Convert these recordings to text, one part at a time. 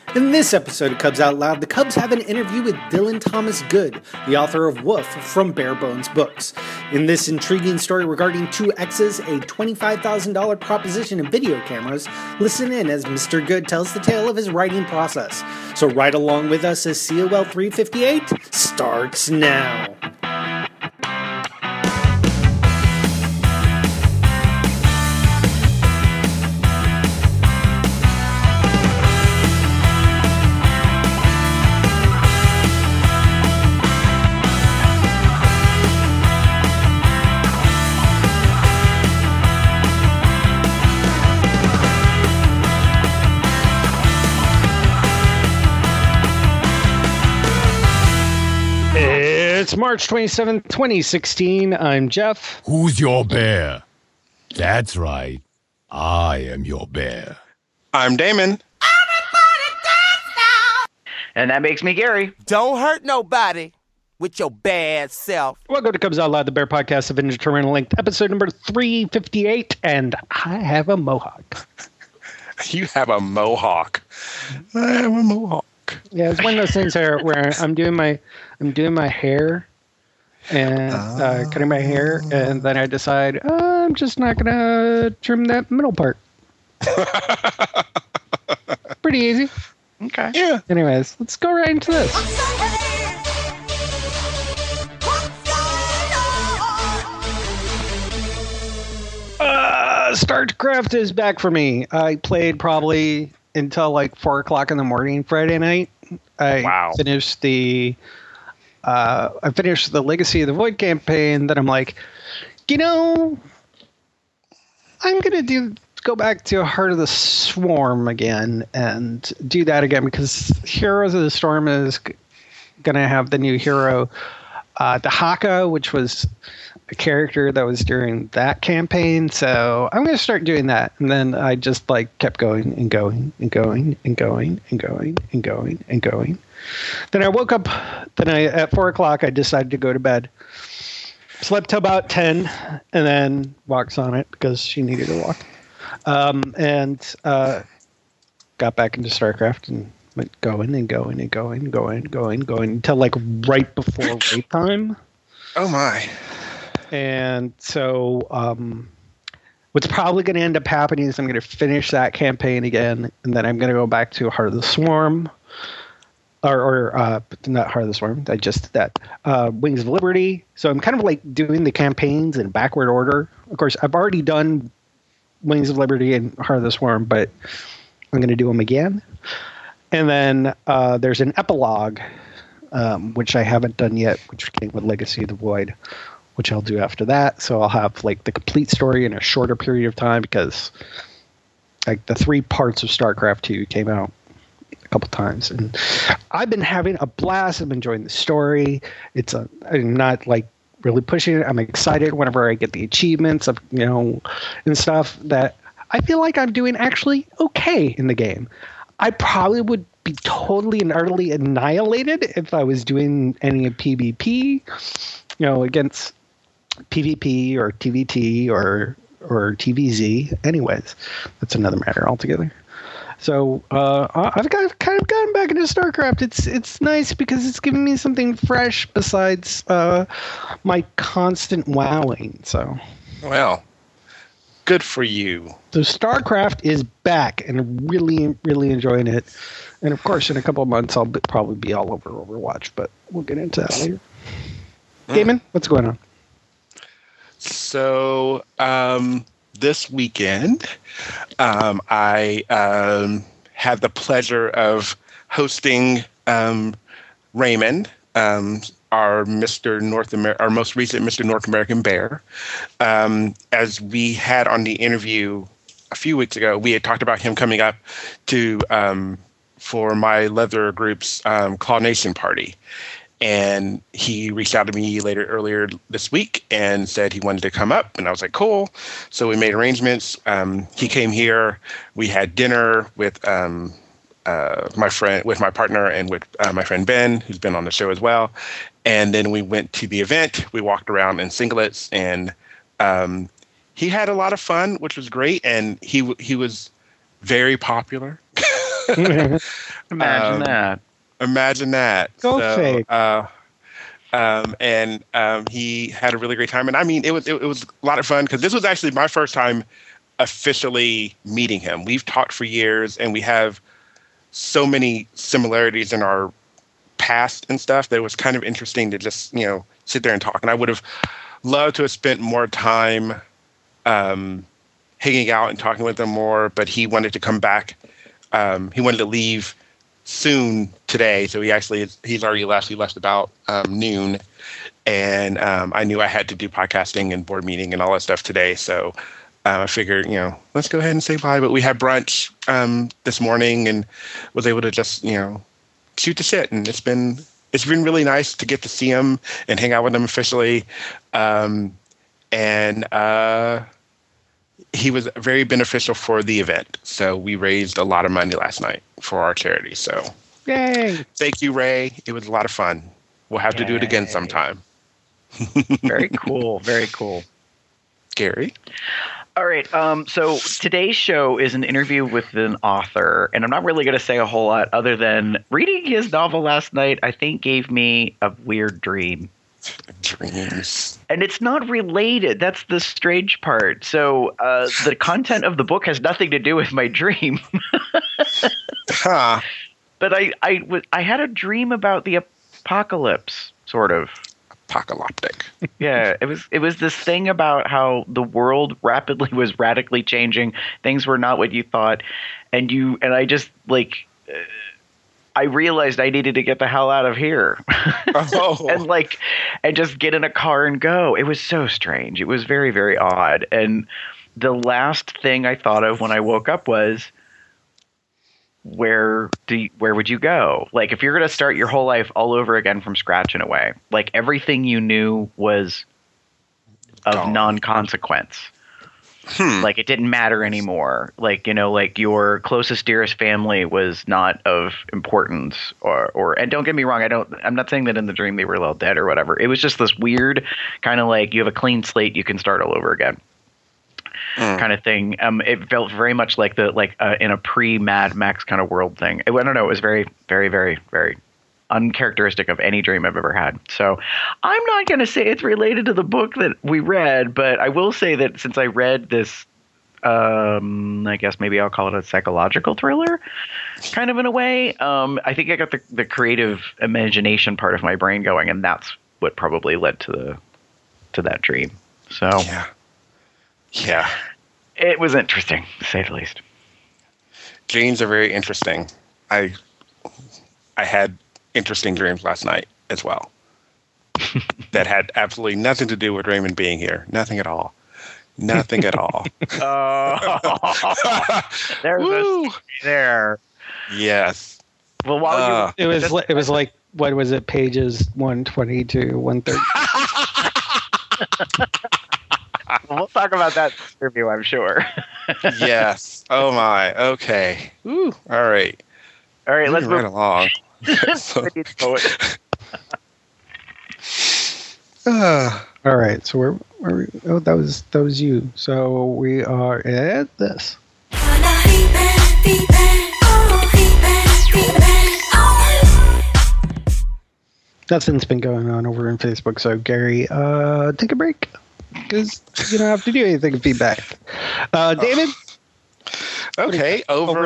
In this episode of Cubs Out Loud, the Cubs have an interview with Dylan Thomas Good, the author of Woof from Bare Bones Books. In this intriguing story regarding two X's, a $25,000 proposition in video cameras, listen in as Mr. Good tells the tale of his writing process. So ride along with us as COL 358 starts now. It's March 27th, 2016. I'm Jeff. Who's your bear? That's right. I am your bear. I'm Damon. Everybody dance now! And that makes me Gary. Don't hurt nobody with your bad self. Welcome to Cubs Out Loud, the Bear Podcast of Indeterminate Length, episode number 358, and I have a mohawk. You have a mohawk. I have a mohawk. Yeah, it's one of those things where I'm doing my hair and cutting my hair, and then I decide I'm just not gonna trim that middle part. Pretty easy. Okay. Yeah. Anyways, let's go right into this. StarCraft is back for me. I played probably until like 4 o'clock in the morning Friday night. I finished the Legacy of the Void campaign. Then I'm like, I'm gonna go back to Heart of the Swarm again and do that again because Heroes of the Storm is gonna have the new hero, Dahaka, which was a character that was during that campaign. So I'm going to start doing that. And then I just kept going and going and going and going and going and going and going. Then I woke up. At 4 o'clock, I decided to go to bed. Slept till about 10 and then walked on it because she needed to walk. And got back into StarCraft and went going and going and going and going and going and going until right before wait time. Oh my. And so what's probably going to end up happening is I'm going to finish that campaign again, and then I'm going to go back to Heart of the Swarm, or not Heart of the Swarm, I just did that, Wings of Liberty. So I'm kind of doing the campaigns in backward order. Of course, I've already done Wings of Liberty and Heart of the Swarm, but I'm going to do them again. And then there's an epilogue, which I haven't done yet, which came with Legacy of the Void, which I'll do after that. So I'll have the complete story in a shorter period of time because the 3 parts of StarCraft 2 came out a couple times. And I've been having a blast. I'm enjoying the story. I'm not really pushing it. I'm excited whenever I get the achievements of, and stuff that I feel like I'm doing actually okay in the game. I probably would be totally and utterly annihilated if I was doing any PvP, against PvP or TVT or TVZ. Anyways, that's another matter altogether. So I've kind of gotten back into StarCraft. It's nice because it's giving me something fresh besides my constant wowing. So, well, good for you. So StarCraft is back and really, really enjoying it. And of course, in a couple of months, I'll probably be all over Overwatch, but we'll get into that later. Damon, what's going on? So this weekend, I had the pleasure of hosting Raymond, our our most recent Mr. North American Bear. As we had on the interview a few weeks ago, we had talked about him coming up to for my leather group's Claw Nation party. And he reached out to me earlier this week and said he wanted to come up. And I was like, cool. So we made arrangements. He came here. We had dinner with my partner and with my friend Ben, who's been on the show as well. And then we went to the event. We walked around in singlets, and he had a lot of fun, which was great. And he was very popular. Imagine that. Imagine that. Go fake. He had a really great time, and I mean, it was a lot of fun because this was actually my first time officially meeting him. We've talked for years, and we have so many similarities in our past and stuff that it was kind of interesting to just sit there and talk. And I would have loved to have spent more time hanging out and talking with him more, but he wanted to come back. He wanted to leave soon today, so he's already left. He left about noon, and I knew I had to do podcasting and board meeting and all that stuff today, so I figured, let's go ahead and say bye. But we had brunch this morning and was able to just shoot the shit, and it's been really nice to get to see him and hang out with him officially, and he was very beneficial for the event. So we raised a lot of money last night for our charity. So Yay! Thank you, Ray. It was a lot of fun. We'll have to do it again sometime. Very cool. Very cool. Gary? All right. So today's show is an interview with an author, and I'm not really going to say a whole lot other than reading his novel last night, I think gave me a weird dream. Dreams. And it's not related. That's the strange part. So the content of the book has nothing to do with my dream. Huh. But I had a dream about the apocalypse, sort of. Apocalyptic. Yeah, it was this thing about how the world was radically changing. Things were not what you thought, and I just I realized I needed to get the hell out of here. Oh. and just get in a car and go. It was so strange. It was very, very odd. And the last thing I thought of when I woke up was, where would you go? Like, if you're going to start your whole life all over again from scratch in a way, like everything you knew was of non-consequence. Like, it didn't matter anymore. Like, like your closest, dearest family was not of importance or, and don't get me wrong. I'm not saying that in the dream they were all dead or whatever. It was just this weird kind of like, you have a clean slate, you can start all over again. Kind of thing. It felt very much like in a pre-Mad Max kind of world thing. I don't know. It was very, very, very, very uncharacteristic of any dream I've ever had. So I'm not going to say it's related to the book that we read, but I will say that since I read this, I guess maybe I'll call it a psychological thriller, kind of in a way. I think I got the creative imagination part of my brain going, and that's what probably led to that dream. So yeah, it was interesting, to say the least. Dreams are very interesting. I had interesting dreams last night as well that had absolutely nothing to do with Raymond being here. Nothing at all. Nothing at all. There's a there. Well, while it was like, what was it? Pages 120 to 130. We'll talk about that interview, I'm sure. Yes. Oh my. Okay. Ooh. All right. Let's move right along. All right, so where oh, that was you. So we are at this. Nothing's been going on over in Facebook, so Gary, take a break because you don't have to do anything in feedback. David. Okay, over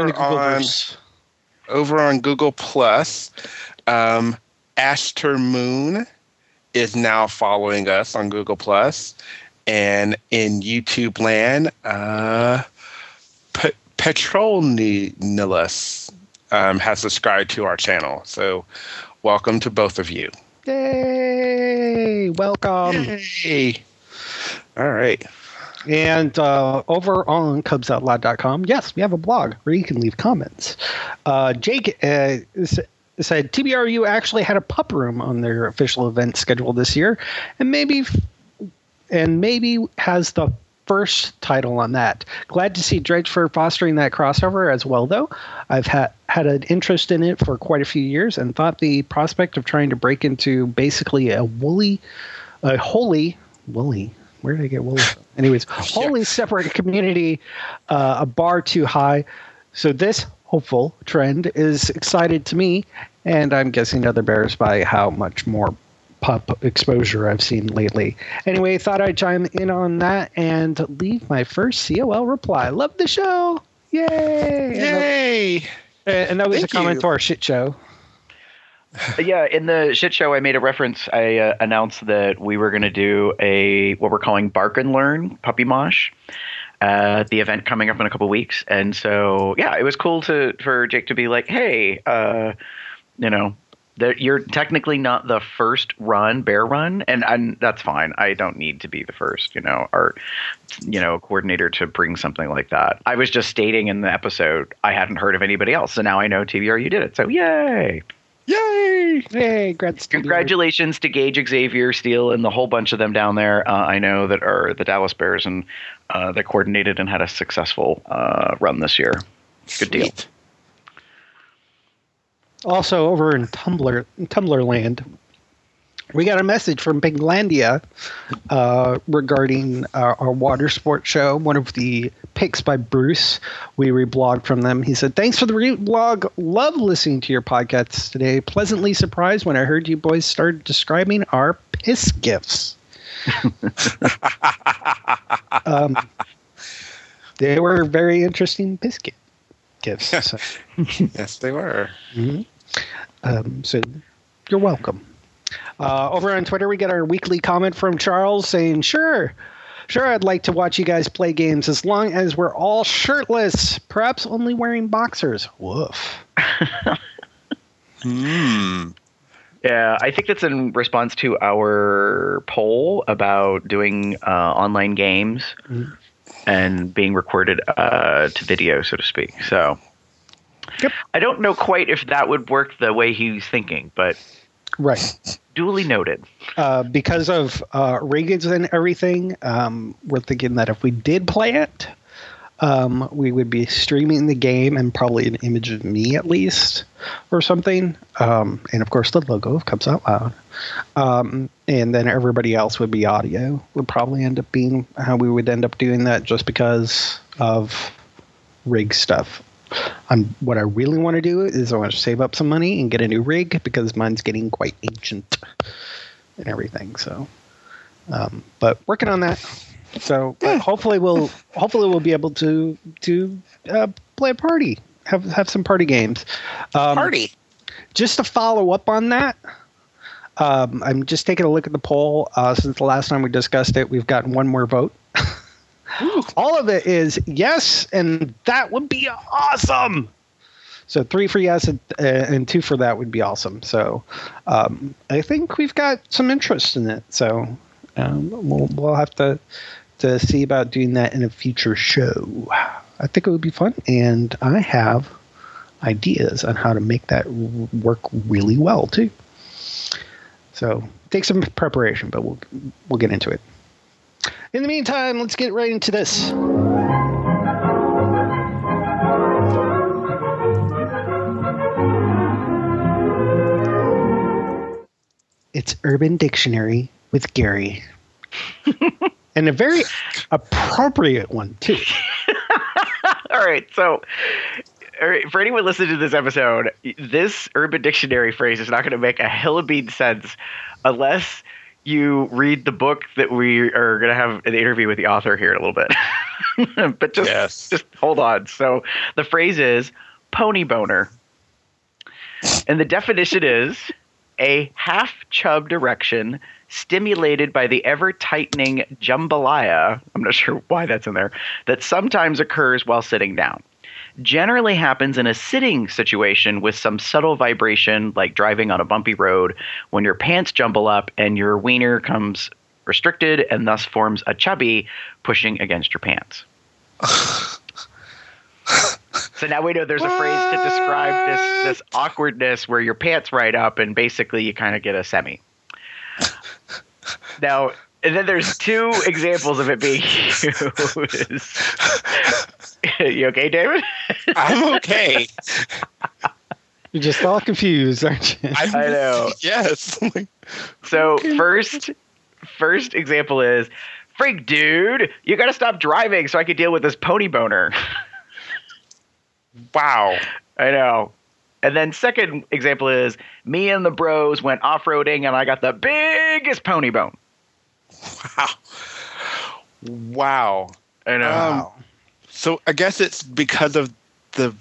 on Google Plus, Ashter Moon is now following us on Google Plus, and in YouTube land, Petrolnilus has subscribed to our channel. So, welcome to both of you. Yay! Welcome. Yay! All right. And over on CubsOutLoud.com, yes, we have a blog where you can leave comments. Jake said TBRU actually had a pup room on their official event schedule this year, and maybe has the first title on that. Glad to see Dredge for fostering that crossover as well, though. I've had an interest in it for quite a few years and thought the prospect of trying to break into basically a wholly, where did I get woolly from? Anyways, wholly separate community, a bar too high. So this hopeful trend is excited to me, and I'm guessing other bears by how much more pup exposure I've seen lately. Anyway, thought I'd chime in on that and leave my first COL reply. Love the show! Yay! Yay! And that was Thank a comment you. to our shit show. Yeah, in the shit show, I made a reference. I announced that we were going to do what we're calling Bark and Learn Puppy Mosh. The event coming up in a couple weeks, and so yeah, it was cool for Jake to be like, "Hey, you're technically not the first bear run, and that's fine. I don't need to be the first, coordinator to bring something like that. I was just stating in the episode I hadn't heard of anybody else, so now I know TBRU did it. So yay!" Yay! Hey, Congratulations to Gage, Xavier, Steele, and the whole bunch of them down there. I know that are the Dallas Bears, and that coordinated and had a successful run this year. Good deal. Sweet. Also, over in Tumblr land, we got a message from Pinglandia regarding our water sports show, one of the picks by Bruce. We reblogged from them. He said, "Thanks for the reblog. Love listening to your podcasts today. Pleasantly surprised when I heard you boys started describing our piss gifts." They were very interesting piss gifts. So. Yes, they were. So you're welcome. Over on Twitter, we get our weekly comment from Charles saying, Sure, I'd like to watch you guys play games as long as we're all shirtless, perhaps only wearing boxers. Woof. Yeah, I think that's in response to our poll about doing online games and being recorded to video, so to speak. So Yep. I don't know quite if that would work the way he's thinking, but Right. duly noted. Because of Reagan's and everything, we're thinking that if we did play it, we would be streaming the game and probably an image of me at least or something. And of course the logo comes out loud. And then everybody else would be audio. Would probably end up being how we would end up doing that just because of rig stuff. What I really want to do is I want to save up some money and get a new rig because mine's getting quite ancient and everything. So, but working on that. So hopefully we'll be able to play a party, have some party games. Party. Just to follow up on that, I'm just taking a look at the poll. Since the last time we discussed it, we've gotten one more vote. All of it is yes, and that would be awesome. So 3 for yes and 2 for that would be awesome. So I think we've got some interest in it. So we'll have to see about doing that in a future show. I think it would be fun, and I have ideas on how to make that work really well too. So take some preparation, but we'll get into it. In the meantime, let's get right into this. It's Urban Dictionary with Gary. And a very appropriate one, too. All right, so for anyone listening to this episode, this Urban Dictionary phrase is not going to make a hill of beans sense unless you read the book that we are going to have an interview with the author here in a little bit. But just hold on. So the phrase is pony boner. And the definition is a half-chubbed erection stimulated by the ever-tightening jambalaya, I'm not sure why that's in there, that sometimes occurs while sitting down. Generally happens in a sitting situation with some subtle vibration, like driving on a bumpy road, when your pants jumble up and your wiener comes restricted and thus forms a chubby pushing against your pants. So now we know there's a phrase to describe this awkwardness where your pants ride up and basically you kind of get a semi. Now, and then there's 2 examples of it being used. You okay, David? I'm okay. You're just all confused, aren't you? I know. Yes. So first example is, freak dude, you got to stop driving so I can deal with this pony boner. Wow. I know. And then second example is me and the bros went off-roading and I got the biggest pony bone. Wow. I know. So I guess it's because of the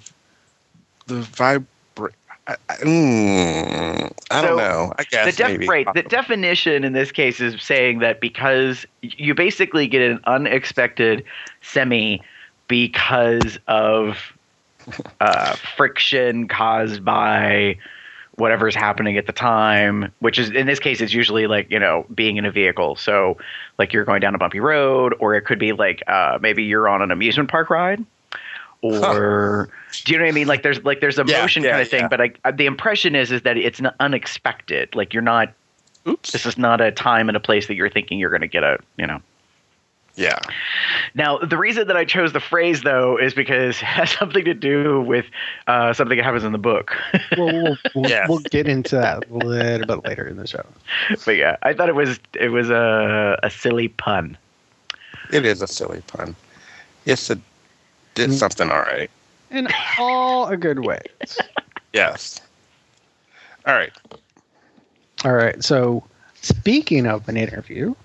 I don't know. I guess maybe. Right. The definition in this case is saying that because you basically get an unexpected semi because of friction caused by whatever's happening at the time, which is in this case it's usually like, being in a vehicle. So like you're going down a bumpy road, or it could be like maybe you're on an amusement park ride, or do you know what I mean? Like there's a motion kind of thing, but the impression is that it's not unexpected. Like you're not. Oops. This is not a time and a place that you're thinking you're going to get Yeah. Now, the reason that I chose the phrase, though, is because it has something to do with something that happens in the book. We'll get into that a little bit later in the show. But yeah, I thought it was a silly pun. It is a silly pun. Yes, it did something all right. In all a good way. Yes. All right. All right. So, speaking of an interview,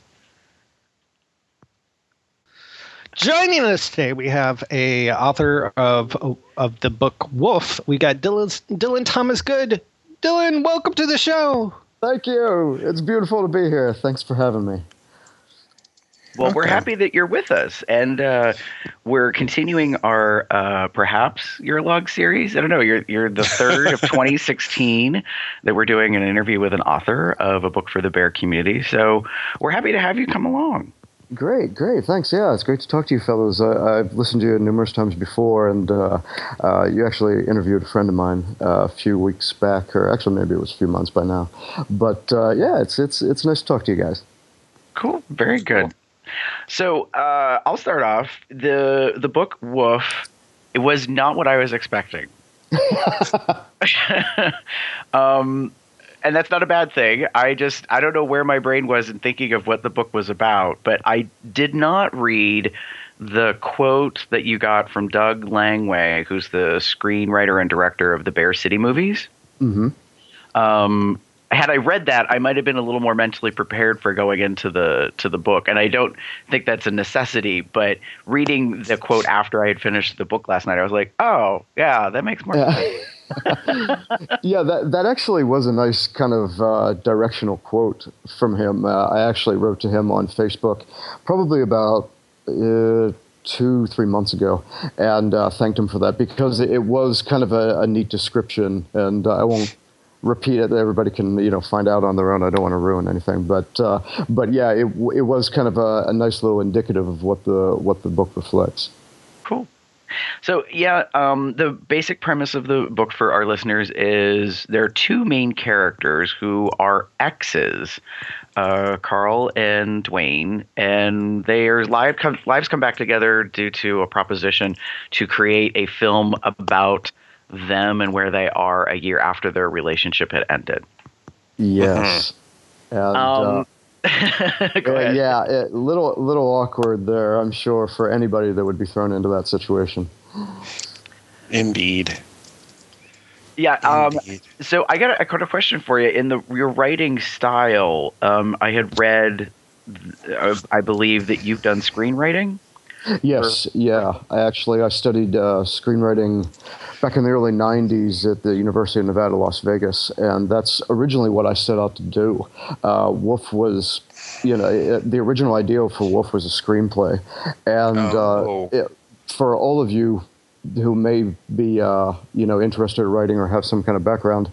joining us today, we have a author of the book Wolf. We got Dylan Thomas Good. Dylan, welcome to the show. Thank you. It's beautiful to be here. Thanks for having me. Well, we're happy that you're with us, and we're continuing our perhaps your log series. I don't know. You're the third of 2016 that we're doing an interview with an author of a book for the bear community. So we're happy to have you come along. Great. Thanks. Yeah, it's great to talk to you fellows. I've listened to you numerous times before, and you actually interviewed a friend of mine a few weeks back, or actually maybe it was a few months by now. But yeah, it's nice to talk to you guys. Cool. Very good. So I'll start off. The book Woof, it was not what I was expecting. And that's not a bad thing. I don't know where my brain was in thinking of what the book was about, but I did not read the quote that you got from Doug Langway, who's the screenwriter and director of the Bear City movies. Mm-hmm. Had I read that, I might have been a little more mentally prepared for going into the book. And I don't think that's a necessity, but reading the quote after I had finished the book last night, I was like, oh, yeah, that makes more sense. Yeah, that actually was a nice kind of directional quote from him. I actually wrote to him on Facebook probably about 2-3 months ago, and thanked him for that, because it was kind of a neat description, and I won't repeat it. Everybody can find out on their own. I don't want to ruin anything, but yeah, it was kind of a nice little indicative of what the book reflects. Cool. So yeah, the basic premise of the book for our listeners is there are two main characters who are exes, Carl and Dwayne, and their lives come back together due to a proposition to create a film about them and where they are a year after their relationship had ended. Yes. And, Go ahead. Yeah, little awkward there, I'm sure, for anybody that would be thrown into that situation. Indeed. Yeah. So I got a question for you. In your writing style, I had read, I believe that you've done screenwriting. Yes, yeah. I studied screenwriting back in the early 90s at the University of Nevada, Las Vegas, and that's originally what I set out to do. Wolf was, the original idea for Wolf was a screenplay, and for all of you who may be, interested in writing or have some kind of background,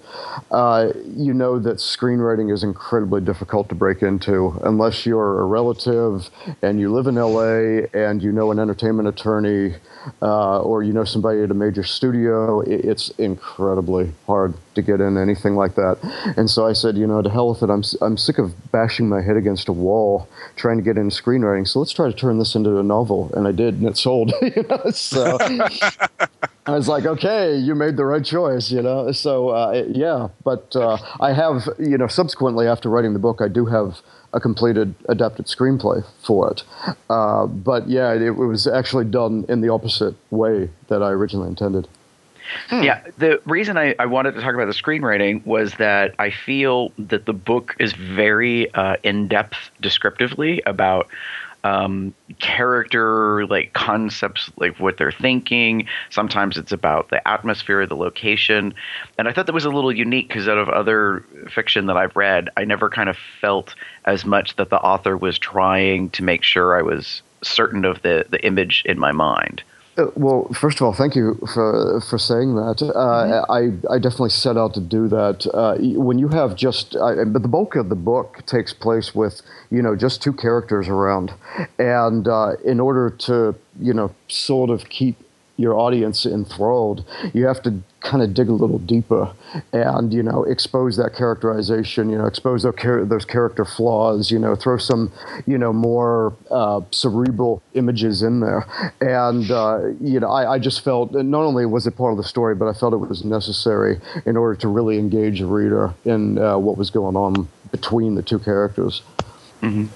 that screenwriting is incredibly difficult to break into unless you're a relative and you live in LA and you know an entertainment attorney or you know somebody at a major studio. It's incredibly hard to get in anything like that. And so I said, to hell with it. I'm sick of bashing my head against a wall trying to get into screenwriting. So let's try to turn this into a novel. And I did, and it sold. So I was like, okay, you made the right choice, So yeah, but I have, subsequently after writing the book, I do have a completed adapted screenplay for it. But yeah, it was actually done in the opposite way that I originally intended. Yeah, the reason I wanted to talk about the screenwriting was that I feel that the book is very in-depth descriptively about character, like concepts, like what they're thinking. Sometimes it's about the atmosphere, the location. And I thought that was a little unique because out of other fiction that I've read, I never kind of felt as much that the author was trying to make sure I was certain of the image in my mind. Well, first of all, thank you for saying that. I definitely set out to do that. When you have but the bulk of the book takes place with, just two characters around. And in order to, sort of keep your audience enthralled, you have to kind of dig a little deeper and, expose that characterization, expose those character flaws, throw some, more cerebral images in there. And, I just felt not only was it part of the story, but I felt it was necessary in order to really engage the reader in what was going on between the two characters. Mm-hmm.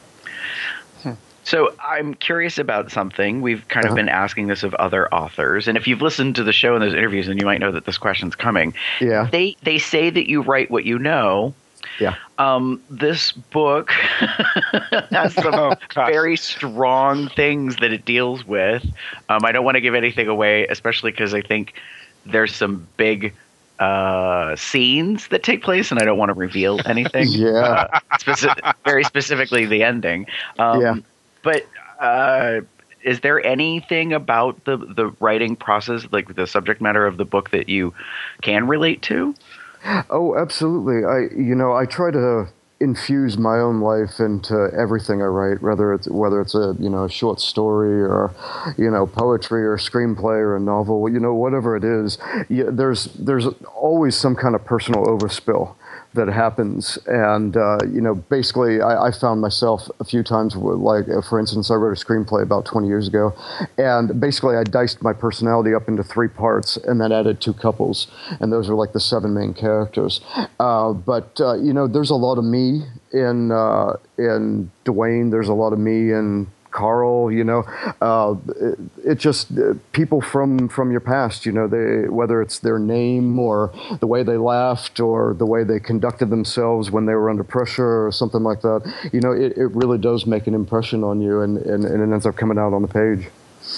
So I'm curious about something. We've kind of been asking this of other authors, and if you've listened to the show and those interviews, then you might know that this question's coming. Yeah. They say that you write what you know. Yeah. This book has some very strong things that it deals with. I don't want to give anything away, especially because I think there's some big scenes that take place, and I don't want to reveal anything. Yeah. Very specifically the ending. Yeah. But is there anything about the writing process, like the subject matter of the book, that you can relate to? Oh, absolutely. I try to infuse my own life into everything I write, whether it's a short story or poetry or screenplay or a novel, whatever it is. There's always some kind of personal overspill that happens. And, basically I found myself a few times, for instance, I wrote a screenplay about 20 years ago, and basically I diced my personality up into 3 parts and then added 2 couples. And those are like the 7 main characters. But there's a lot of me in Dwayne. There's a lot of me in Carl, it just people from your past, whether it's their name or the way they laughed or the way they conducted themselves when they were under pressure or something like that, it really does make an impression on you, and it ends up coming out on the page.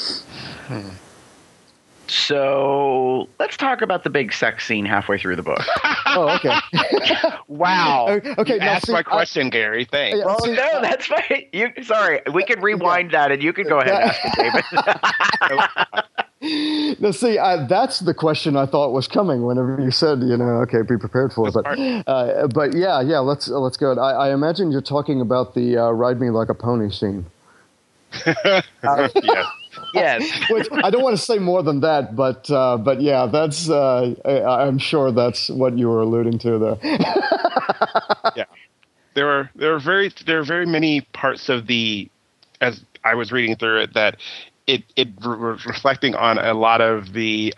So let's talk about the big sex scene halfway through the book. Oh, okay. Wow. Okay. You asked my question, Gary. Thanks. Yeah, Well, no, that's fine. Sorry, we can rewind that, and you can go ahead and ask it, David. Now, see, that's the question I thought was coming whenever you said, okay, be prepared for it. But yeah, let's go. I imagine you're talking about the "Ride Me Like a Pony" scene. Yes. Yes. Which I don't want to say more than that, but yeah, that's I'm sure that's what you were alluding to there. Yeah, there are very many parts of as I was reading through it, that it was reflecting on a lot of the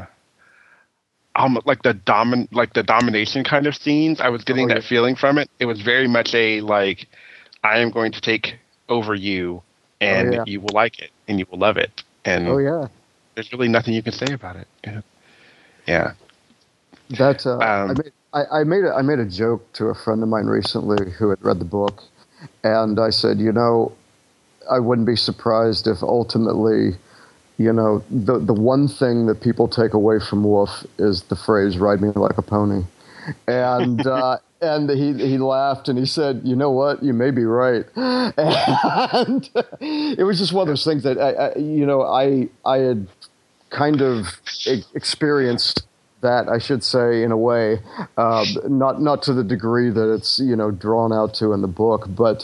like the domination kind of scenes. I was getting that feeling from it. It was very much a like, I am going to take over you, and you will like it and you will love it. And there's really nothing you can say about it. Yeah. That I made a joke to a friend of mine recently who had read the book, and I said, I wouldn't be surprised if ultimately, the one thing that people take away from Wolf is the phrase "ride me like a pony," and and he laughed and he said, "You know what? You may be right." And it was just one of those things that I had kind of experienced that, I should say, in a way, not to the degree that it's drawn out to in the book, but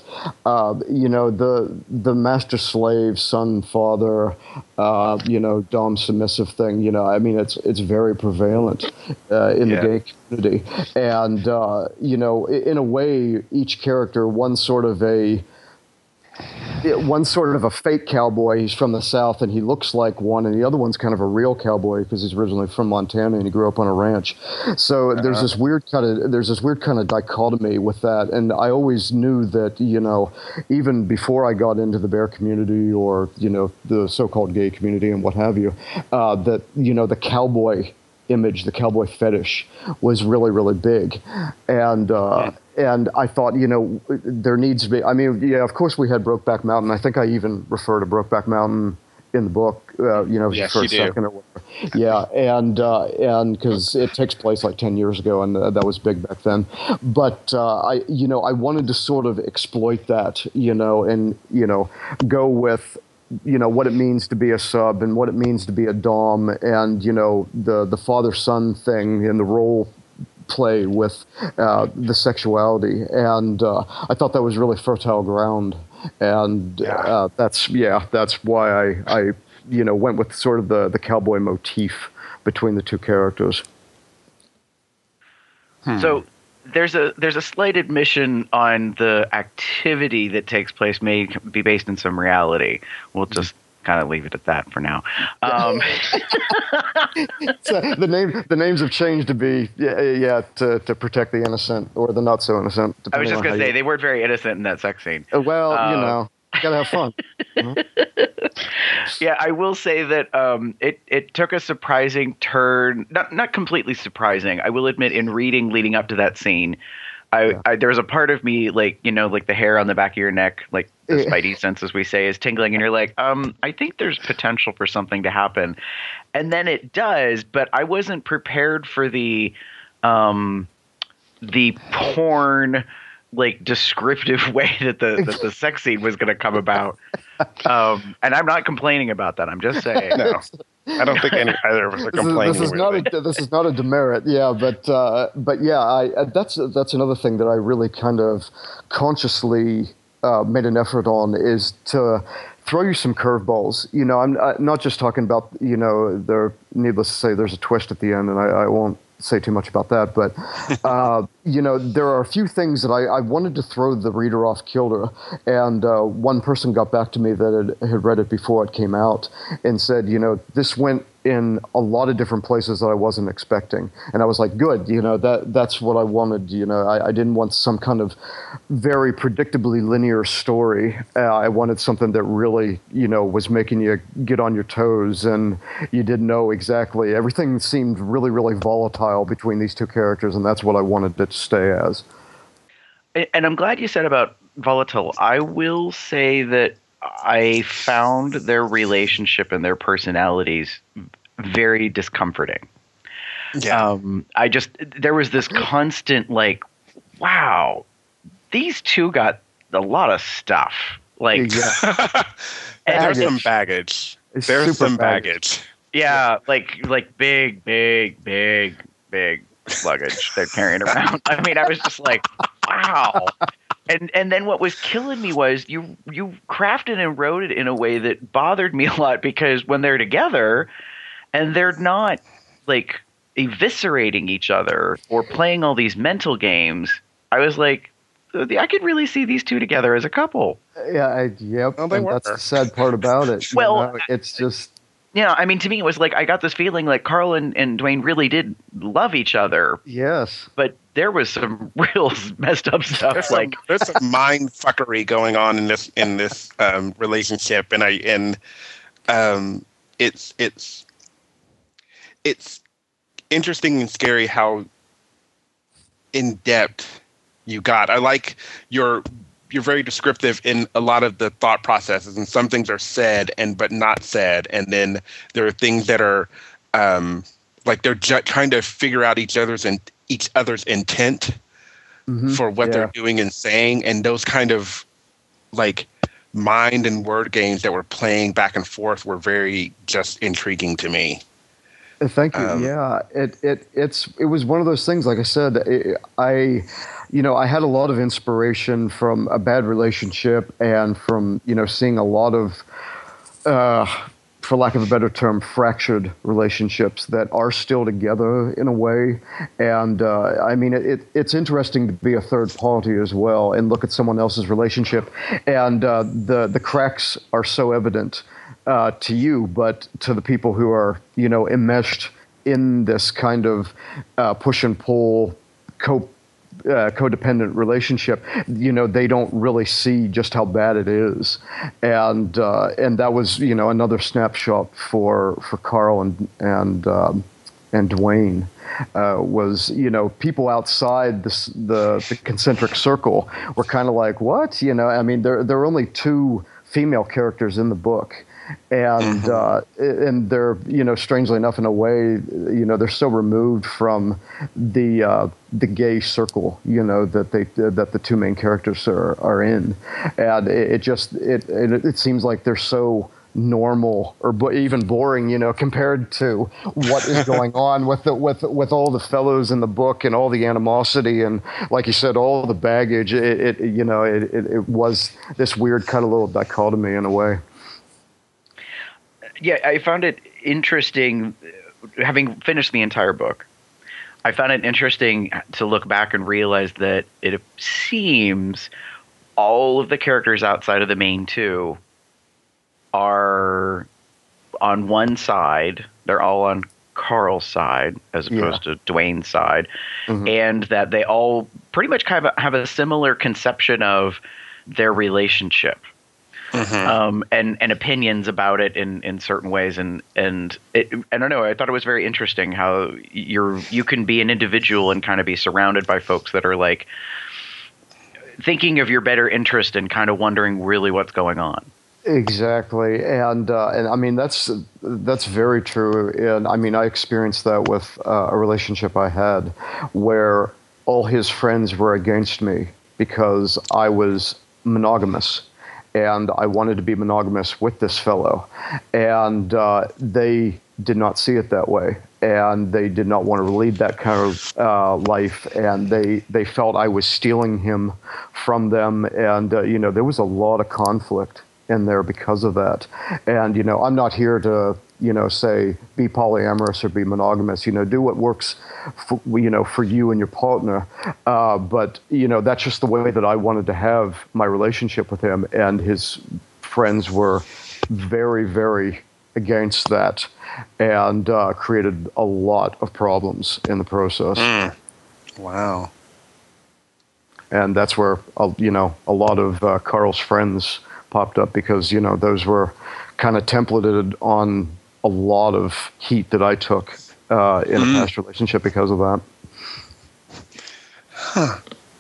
the master slave, son, father, dom submissive thing. I mean, it's very prevalent in the gay community, and in a way, each character, one sort of a one's sort of a fake cowboy. He's from the South, and he looks like one, and the other one's kind of a real cowboy because he's originally from Montana and he grew up on a ranch. So there's this weird kind of dichotomy with that, and I always knew that, you know, even before I got into the bear community or, you know, the so-called gay community and what have you, that, you know, the cowboy image, the cowboy fetish was really, really big. And I thought, you know, there needs to be, I mean, yeah, of course we had Brokeback Mountain. I think I even refer to Brokeback Mountain in the book, you know, yes, for a second or whatever. Yeah, and because it takes place like 10 years ago, and that was big back then. But, I wanted to sort of exploit that, you know, and, you know, go with, you know, what it means to be a sub and what it means to be a dom, and, you know, the father-son thing and the role play with the sexuality, and I thought that was really fertile ground, and that's why I you know, went with sort of the cowboy motif between the two characters. So there's a slight admission on the activity that takes place may be based in some reality. We'll just kind of leave it at that for now. So the names have changed to be to protect the innocent or the not so innocent. I was just gonna say they weren't very innocent in that sex scene. Well, you know, you gotta have fun. Yeah, I will say that it took a surprising turn. Not completely surprising. I will admit, in reading leading up to that scene, there was a part of me, like, you know, like the hair on the back of your neck, like the spidey sense, as we say, is tingling, and you're like, I think there's potential for something to happen, and then it does, but I wasn't prepared for the porn, like, descriptive way that the sex scene was going to come about, and I'm not complaining about that. I'm just saying. No. I don't think either of us are complaining. This is not a demerit, yeah, but yeah, that's another thing that I really kind of consciously made an effort on, is to throw you some curveballs. You know, I'm not just talking about, you know, needless to say, there's a twist at the end, and I won't say too much about that, but you know, there are a few things that I wanted to throw the reader off kilter, and one person got back to me that had read it before it came out and said, you know, this went in a lot of different places that I wasn't expecting, and I was like, good, you know, that's what I wanted. You know, I didn't want some kind of very predictably linear story. I wanted something that really, you know, was making you get on your toes, and you didn't know exactly. Everything seemed really, really volatile between these two characters, and that's what I wanted it to stay as. And I'm glad you said about volatile. I will say that I found their relationship and their personalities very discomforting. Yeah. There was this constant, like, wow, these two got a lot of stuff. Like, there's some baggage. There's some baggage. Yeah, like big luggage they're carrying around. I mean, I was just like, wow. And then what was killing me was you crafted and wrote it in a way that bothered me a lot, because when they're together and they're not, like, eviscerating each other or playing all these mental games, I was like, I could really see these two together as a couple. Yeah, yep. Well, and that's the sad part about it. Well, you know, it's just... Yeah, I mean, to me, it was like I got this feeling like Carl and Dwayne really did love each other. Yes. But there was some real messed up stuff. There's some mind fuckery going on in this relationship, and it's interesting and scary how in depth you got. I like you're very descriptive in a lot of the thought processes, and some things are said but not said, and then there are things that are like they're trying to figure out each other's intent for what they're doing and saying, and those kind of like mind and word games that were playing back and forth were very just intriguing to me. Thank you. Yeah, it was one of those things. Like I said, I had a lot of inspiration from a bad relationship and from, you know, seeing a lot of for lack of a better term, fractured relationships that are still together in a way. And I mean, it's interesting to be a third party as well and look at someone else's relationship. And the cracks are so evident to you, but to the people who are, enmeshed in this kind of push and pull, codependent relationship, they don't really see just how bad it is, and that was another snapshot for Carl and Dwayne was people outside the concentric circle were kind of like, what, I mean there are only two female characters in the book. And and they're strangely enough in a way they're so removed from the gay circle that the two main characters are in, and it seems like they're so normal or even boring compared to what is going on with all the fellows in the book and all the animosity and, like you said, all the baggage. It was this weird kind of little dichotomy in a way. Yeah, I found it interesting, having finished the entire book, I found it interesting to look back and realize that it seems all of the characters outside of the main two are on one side. They're all on Carl's side as opposed to Dwayne's side. Mm-hmm. And that they all pretty much kind of have a similar conception of their relationship. Mm-hmm. And opinions about it in certain ways, and it, I don't know. I thought it was very interesting how you can be an individual and kind of be surrounded by folks that are like thinking of your better interest and kind of wondering really what's going on. Exactly, and I mean that's very true. And I mean I experienced that with a relationship I had where all his friends were against me because I was monogamous. And I wanted to be monogamous with this fellow. And they did not see it that way. And they did not want to lead that kind of life. And they felt I was stealing him from them. And, there was a lot of conflict in there because of that. And, I'm not here to, say be polyamorous or be monogamous, do what works for you and your partner. But, that's just the way that I wanted to have my relationship with him. And his friends were very, very against that and created a lot of problems in the process. Mm. Wow. And that's where, a lot of Carl's friends popped up because, those were kind of templated on a lot of heat that I took in a past relationship because of that. Huh.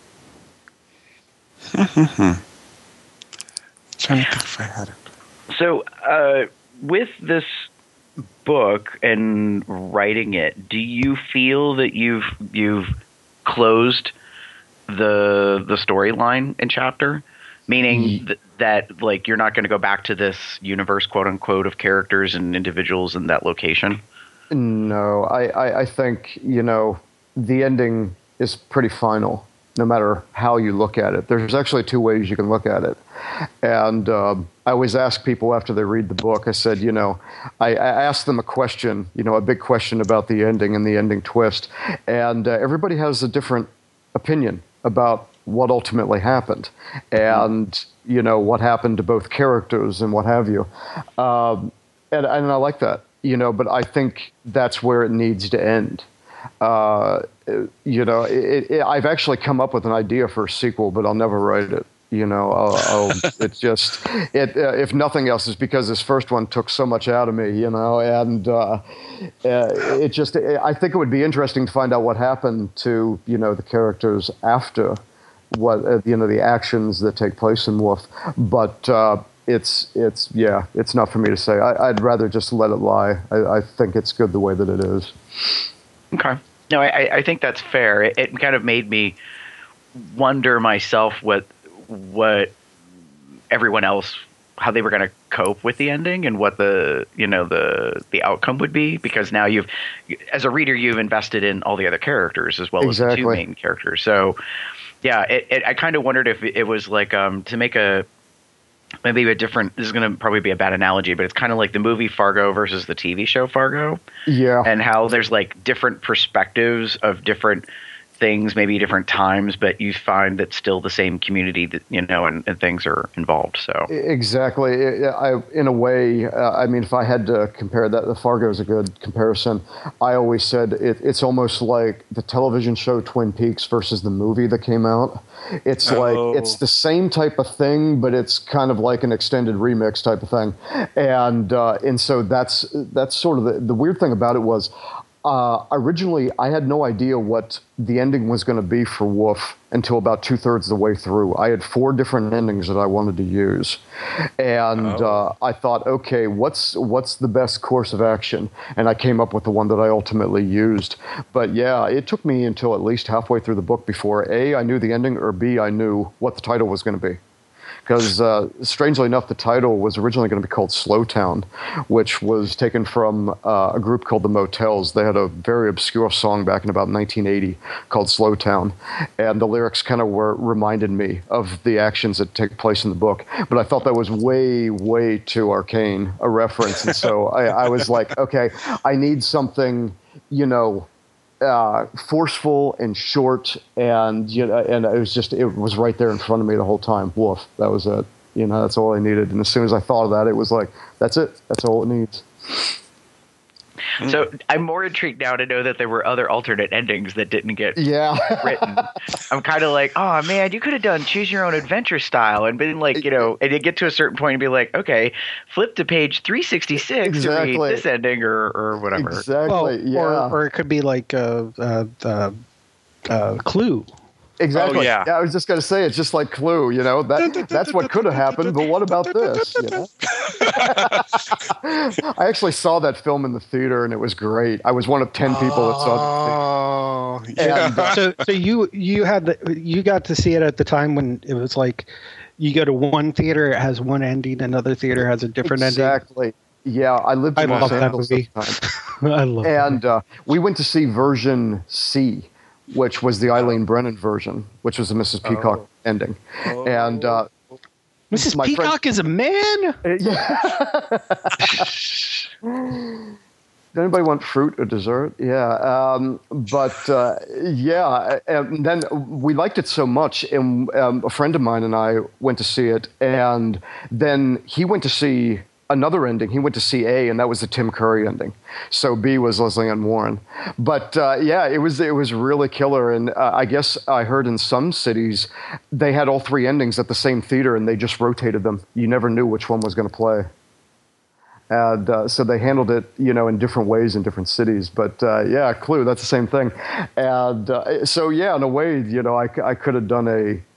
Trying to think if I had it. So, with this book and writing it, do you feel that you've closed the storyline in chapter? Meaning that like you're not going to go back to this universe, quote unquote, of characters and individuals in that location? No, I think, the ending is pretty final, no matter how you look at it. There's actually two ways you can look at it. And I always ask people after they read the book, I said, I asked them a question, a big question about the ending and the ending twist. And everybody has a different opinion about what ultimately happened and, what happened to both characters and what have you. And I like that, but I think that's where it needs to end. I've actually come up with an idea for a sequel, but I'll never write it. It's just, if nothing else, is because this first one took so much out of me, and I think it would be interesting to find out what happened to, the characters after what, the actions that take place in Wolf. But it's not for me to say. I'd rather just let it lie. I think it's good the way that it is. Okay. No, I think that's fair. It kind of made me wonder myself what everyone else, how they were going to cope with the ending and what the outcome would be, because now as a reader, you've invested in all the other characters as well as the two main characters. So yeah, I kind of wondered if it was like to make a maybe a different. This is going to probably be a bad analogy, but it's kind of like the movie Fargo versus the TV show Fargo. Yeah. And how there's like different perspectives of different things, maybe different times, but you find that still the same community that, and things are involved. So exactly. In a way, I mean, if I had to compare that, the Fargo is a good comparison. I always said it's almost like the television show Twin Peaks versus the movie that came out. It's like it's the same type of thing, but it's kind of like an extended remix type of thing. And so that's sort of the weird thing about it was, originally, I had no idea what the ending was going to be for Wolf until about 2/3 of the way through. I had 4 different endings that I wanted to use, and I thought, okay, what's the best course of action? And I came up with the one that I ultimately used. But yeah, it took me until at least halfway through the book before A, I knew the ending, or B, I knew what the title was going to be. Because strangely enough, the title was originally going to be called Slowtown, which was taken from a group called the Motels. They had a very obscure song back in about 1980 called Slowtown, and the lyrics kind of reminded me of the actions that take place in the book. But I thought that was way, way too arcane a reference, and so I was like, okay, I need something, forceful and short, and and it was right there in front of me the whole time. Wolf, that was it. That's all I needed. And as soon as I thought of that, it was like, that's it. That's all it needs. So I'm more intrigued now to know that there were other alternate endings that didn't get written. I'm kind of like, oh man, you could have done choose your own adventure style and been like, and you get to a certain point and be like, okay, flip to page 366 to read this ending or whatever. Exactly. Or it could be like Clue. Exactly. Oh, yeah. I was just going to say, it's just like Clue, that's what could have happened, but what about this? I actually saw that film in the theater, and it was great. I was one of 10 people that saw it. Yeah. So you got to see it at the time when it was like you go to one theater, it has one ending, another theater has a different ending. Exactly. Yeah, I lived in Los Angeles at the time. I love it. And we went to see version C, which was the Eileen Brennan version, which was the Mrs. Peacock ending. And Mrs. Peacock is a man? Yeah. Does anybody want fruit or dessert? Yeah. And then we liked it so much, and a friend of mine and I went to see it, and then he went to see another ending. He went to see A, and that was the Tim Curry ending. So B was Leslie Ann Warren. But it was really killer. And I guess I heard in some cities they had all 3 endings at the same theater, and they just rotated them. You never knew which one was going to play. And so they handled it, in different ways in different cities. But Clue, that's the same thing. And in a way, I could have done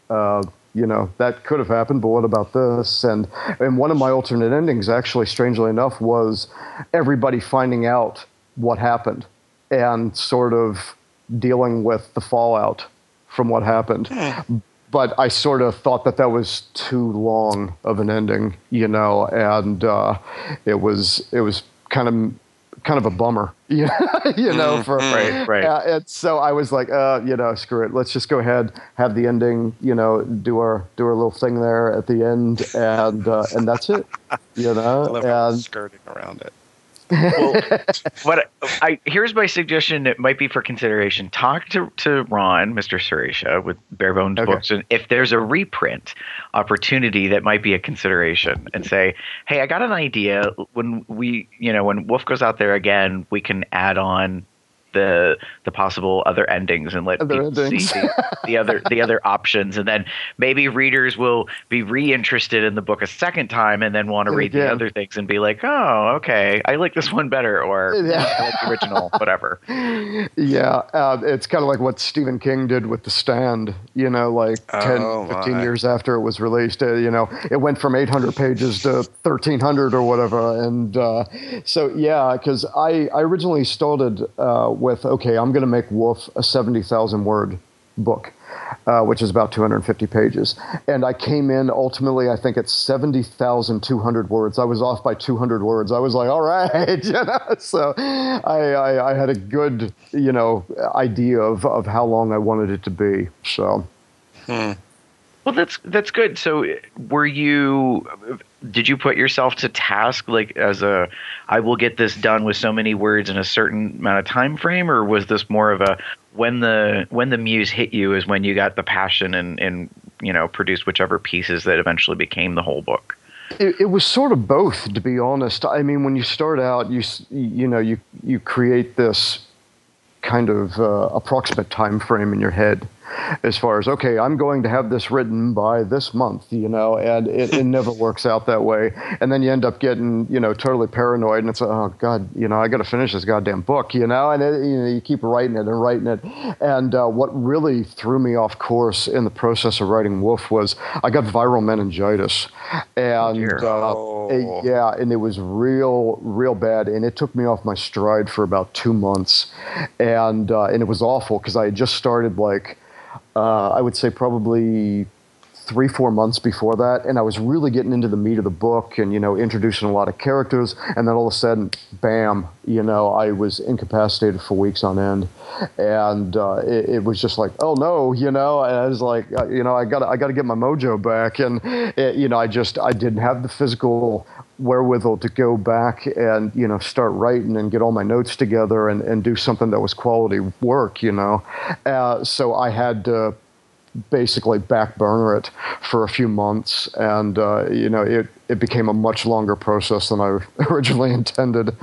that could have happened, but what about this? And one of my alternate endings, actually, strangely enough, was everybody finding out what happened and sort of dealing with the fallout from what happened. But I sort of thought that was too long of an ending, and it was kind of a bummer, for right. And so I was like, screw it. Let's just go ahead, have the ending, do our little thing there at the end, and that's it, I love how skirting around it. Well, here's my suggestion that might be for consideration. Talk to Ron, Mr. Surisha, with Barebones Books, and if there's a reprint opportunity that might be a consideration, and say, hey, I got an idea. When when Wolf goes out there again, we can add on the possible other endings and let people see the other options, and then maybe readers will be reinterested in the book a second time and then want to read the other things and be like, oh, okay, I like this one better, or I like the original, whatever. It's kind of like what Stephen King did with The Stand, 15 years after it was released. It went from 800 pages to 1,300 or whatever, and because I originally started with, okay, I'm going to make Wolf a 70,000 word book, which is about 250 pages. And I came in ultimately, I think, at 70,200 words. I was off by 200 words. I was like, all right, So I had a good, idea of how long I wanted it to be. So. Well, that's good. So, did you put yourself to task like I will get this done with so many words in a certain amount of time frame, or was this more of a when the muse hit you is when you got the passion and produced whichever pieces that eventually became the whole book? It was sort of both, to be honest. I mean, when you start out, you create this kind of approximate time frame in your head as far as, okay, I'm going to have this written by this month, and it never works out that way. And then you end up getting, totally paranoid, and it's like, oh God, I got to finish this goddamn book, and you keep writing it and writing it. And what really threw me off course in the process of writing Wolf was I got viral meningitis, and and it was real bad, and it took me off my stride for about 2 months, and it was awful because I had just started I would say probably 3-4 months before that, and I was really getting into the meat of the book and introducing a lot of characters, and then all of a sudden, bam, I was incapacitated for weeks on end, and it was just like, oh no, and I was like, I got to get my mojo back, and I didn't have the physical wherewithal to go back and start writing and get all my notes together and do something that was quality work, so I had to basically back burner it for a few months, and it became a much longer process than I originally intended.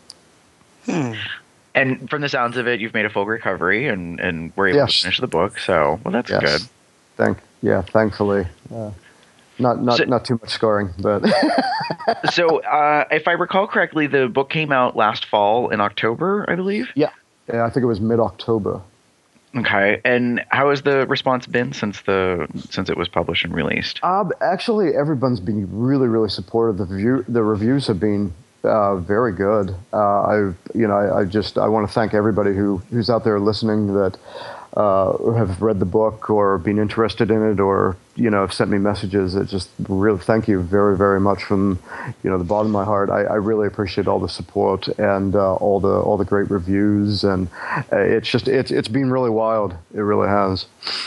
And from the sounds of it, you've made a full recovery and were able to finish the book, so that's good. Thankfully. Not too much scoring, but So, if I recall correctly, the book came out last fall in October, I believe. Yeah, I think it was mid-October. Okay, and how has the response been since it was published and released? Actually, everyone's been really, really supportive. The reviews have been very good. I want to thank everybody who's out there listening that have read the book or been interested in it, or have sent me messages. It just really thank you very, very much from the bottom of my heart. I really appreciate all the support and all the great reviews, and it's been really wild. It really has.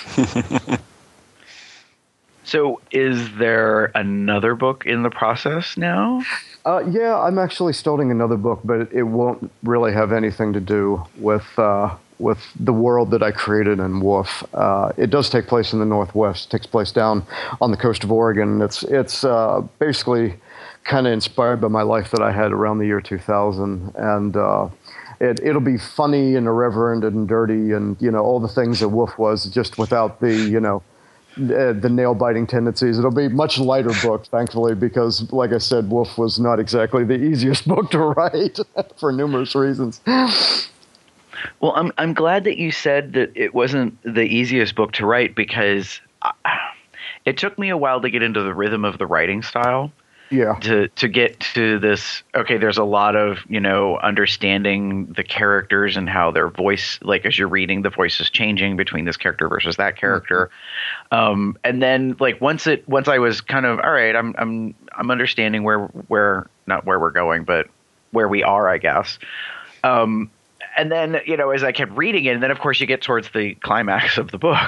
So, is there another book in the process now? Yeah, I'm actually starting another book, but it won't really have anything to do with the world that I created in Wolf. It does take place in the Northwest. It takes place down on the coast of Oregon. It's basically kind of inspired by my life that I had around the year 2000, and it'll be funny and irreverent and dirty and all the things that Wolf was, just without the the nail-biting tendencies. It'll be a much lighter book, thankfully, because, like I said, Wolf was not exactly the easiest book to write for numerous reasons. Well, I'm glad that you said that it wasn't the easiest book to write, because it took me a while to get into the rhythm of the writing style. Yeah. To get to this, okay, there's a lot of, understanding the characters and how their voice, like as you're reading, the voice is changing between this character versus that character. Mm-hmm. And then once I was kind of, all right, I'm understanding where not where we're going, but where we are, I guess. And then, as I kept reading it, and then of course you get towards the climax of the book,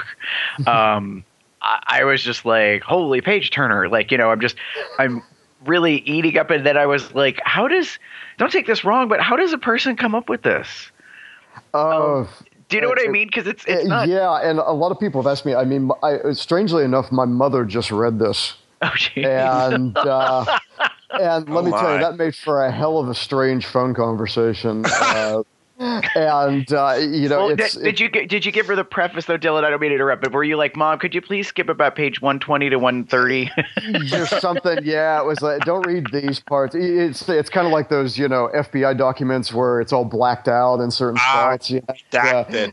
I was just like, holy page turner. I'm really eating up. And then I was like, don't take this wrong, but how does a person come up with this? Do you know what I mean? Because it's not. Yeah, and a lot of people have asked me. I mean, strangely enough, my mother just read this. Oh, geez. And let me tell you, that made for a hell of a strange phone conversation. And did you give her the preface though, Dylan? I don't mean to interrupt, but were you like, Mom, could you please skip about page 120 to 130? Just something, yeah. It was like, don't read these parts. It's kind of like those FBI documents where it's all blacked out in certain spots. Redacted.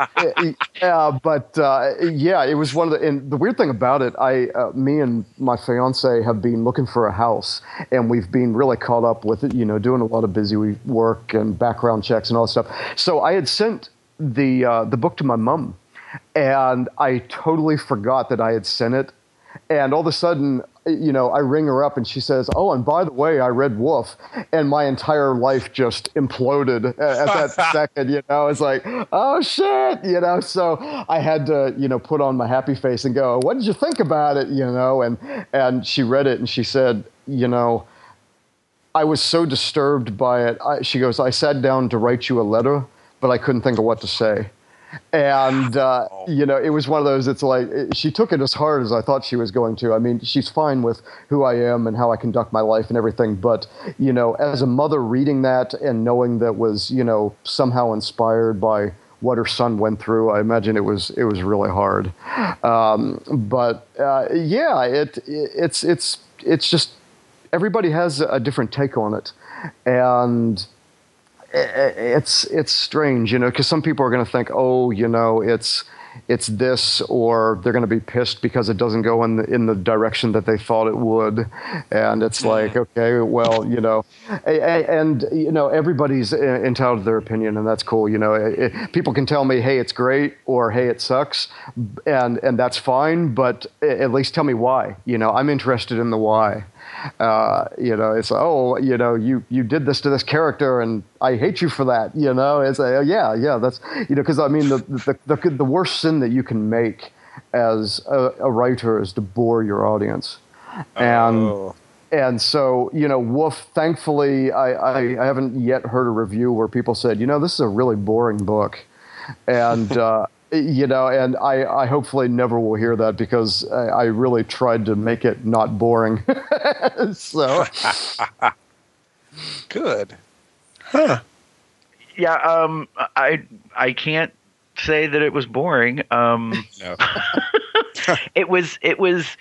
It was one of the. And the weird thing about it, me and my fiance have been looking for a house, and we've been really caught up with it. Doing a lot of busy work and background checks and all that stuff. So I had sent the book to my mom, and I totally forgot that I had sent it. And all of a sudden, I ring her up and she says, "Oh, and by the way, I read Wolf," and my entire life just imploded at that second. It's like, oh shit, So I had to, put on my happy face and go, "What did you think about it?" And she read it and she said, I was so disturbed by it. She goes, "I sat down to write you a letter, but I couldn't think of what to say." And, it was one of those, it's like, she took it as hard as I thought she was going to. I mean, she's fine with who I am and how I conduct my life and everything. But, as a mother reading that and knowing that was, somehow inspired by what her son went through, I imagine it was really hard. It's just, everybody has a different take on it. And it's strange, because some people are going to think, oh, it's this, or they're going to be pissed because it doesn't go in the direction that they thought it would, and it's like, okay, well, and everybody's entitled to their opinion, and that's cool. People can tell me, hey, it's great, or hey, it sucks, and that's fine, but at least tell me why. I'm interested in the why. It's like, oh, you did this to this character and I hate you for that. It's like, yeah, that's, because I mean, the worst sin that you can make as a writer is to bore your audience. And so, Wolf, thankfully, I haven't yet heard a review where people said, this is a really boring book. And, and I hopefully never will hear that because I really tried to make it not boring. So good. Huh. Yeah, I can't say that it was boring. No. It was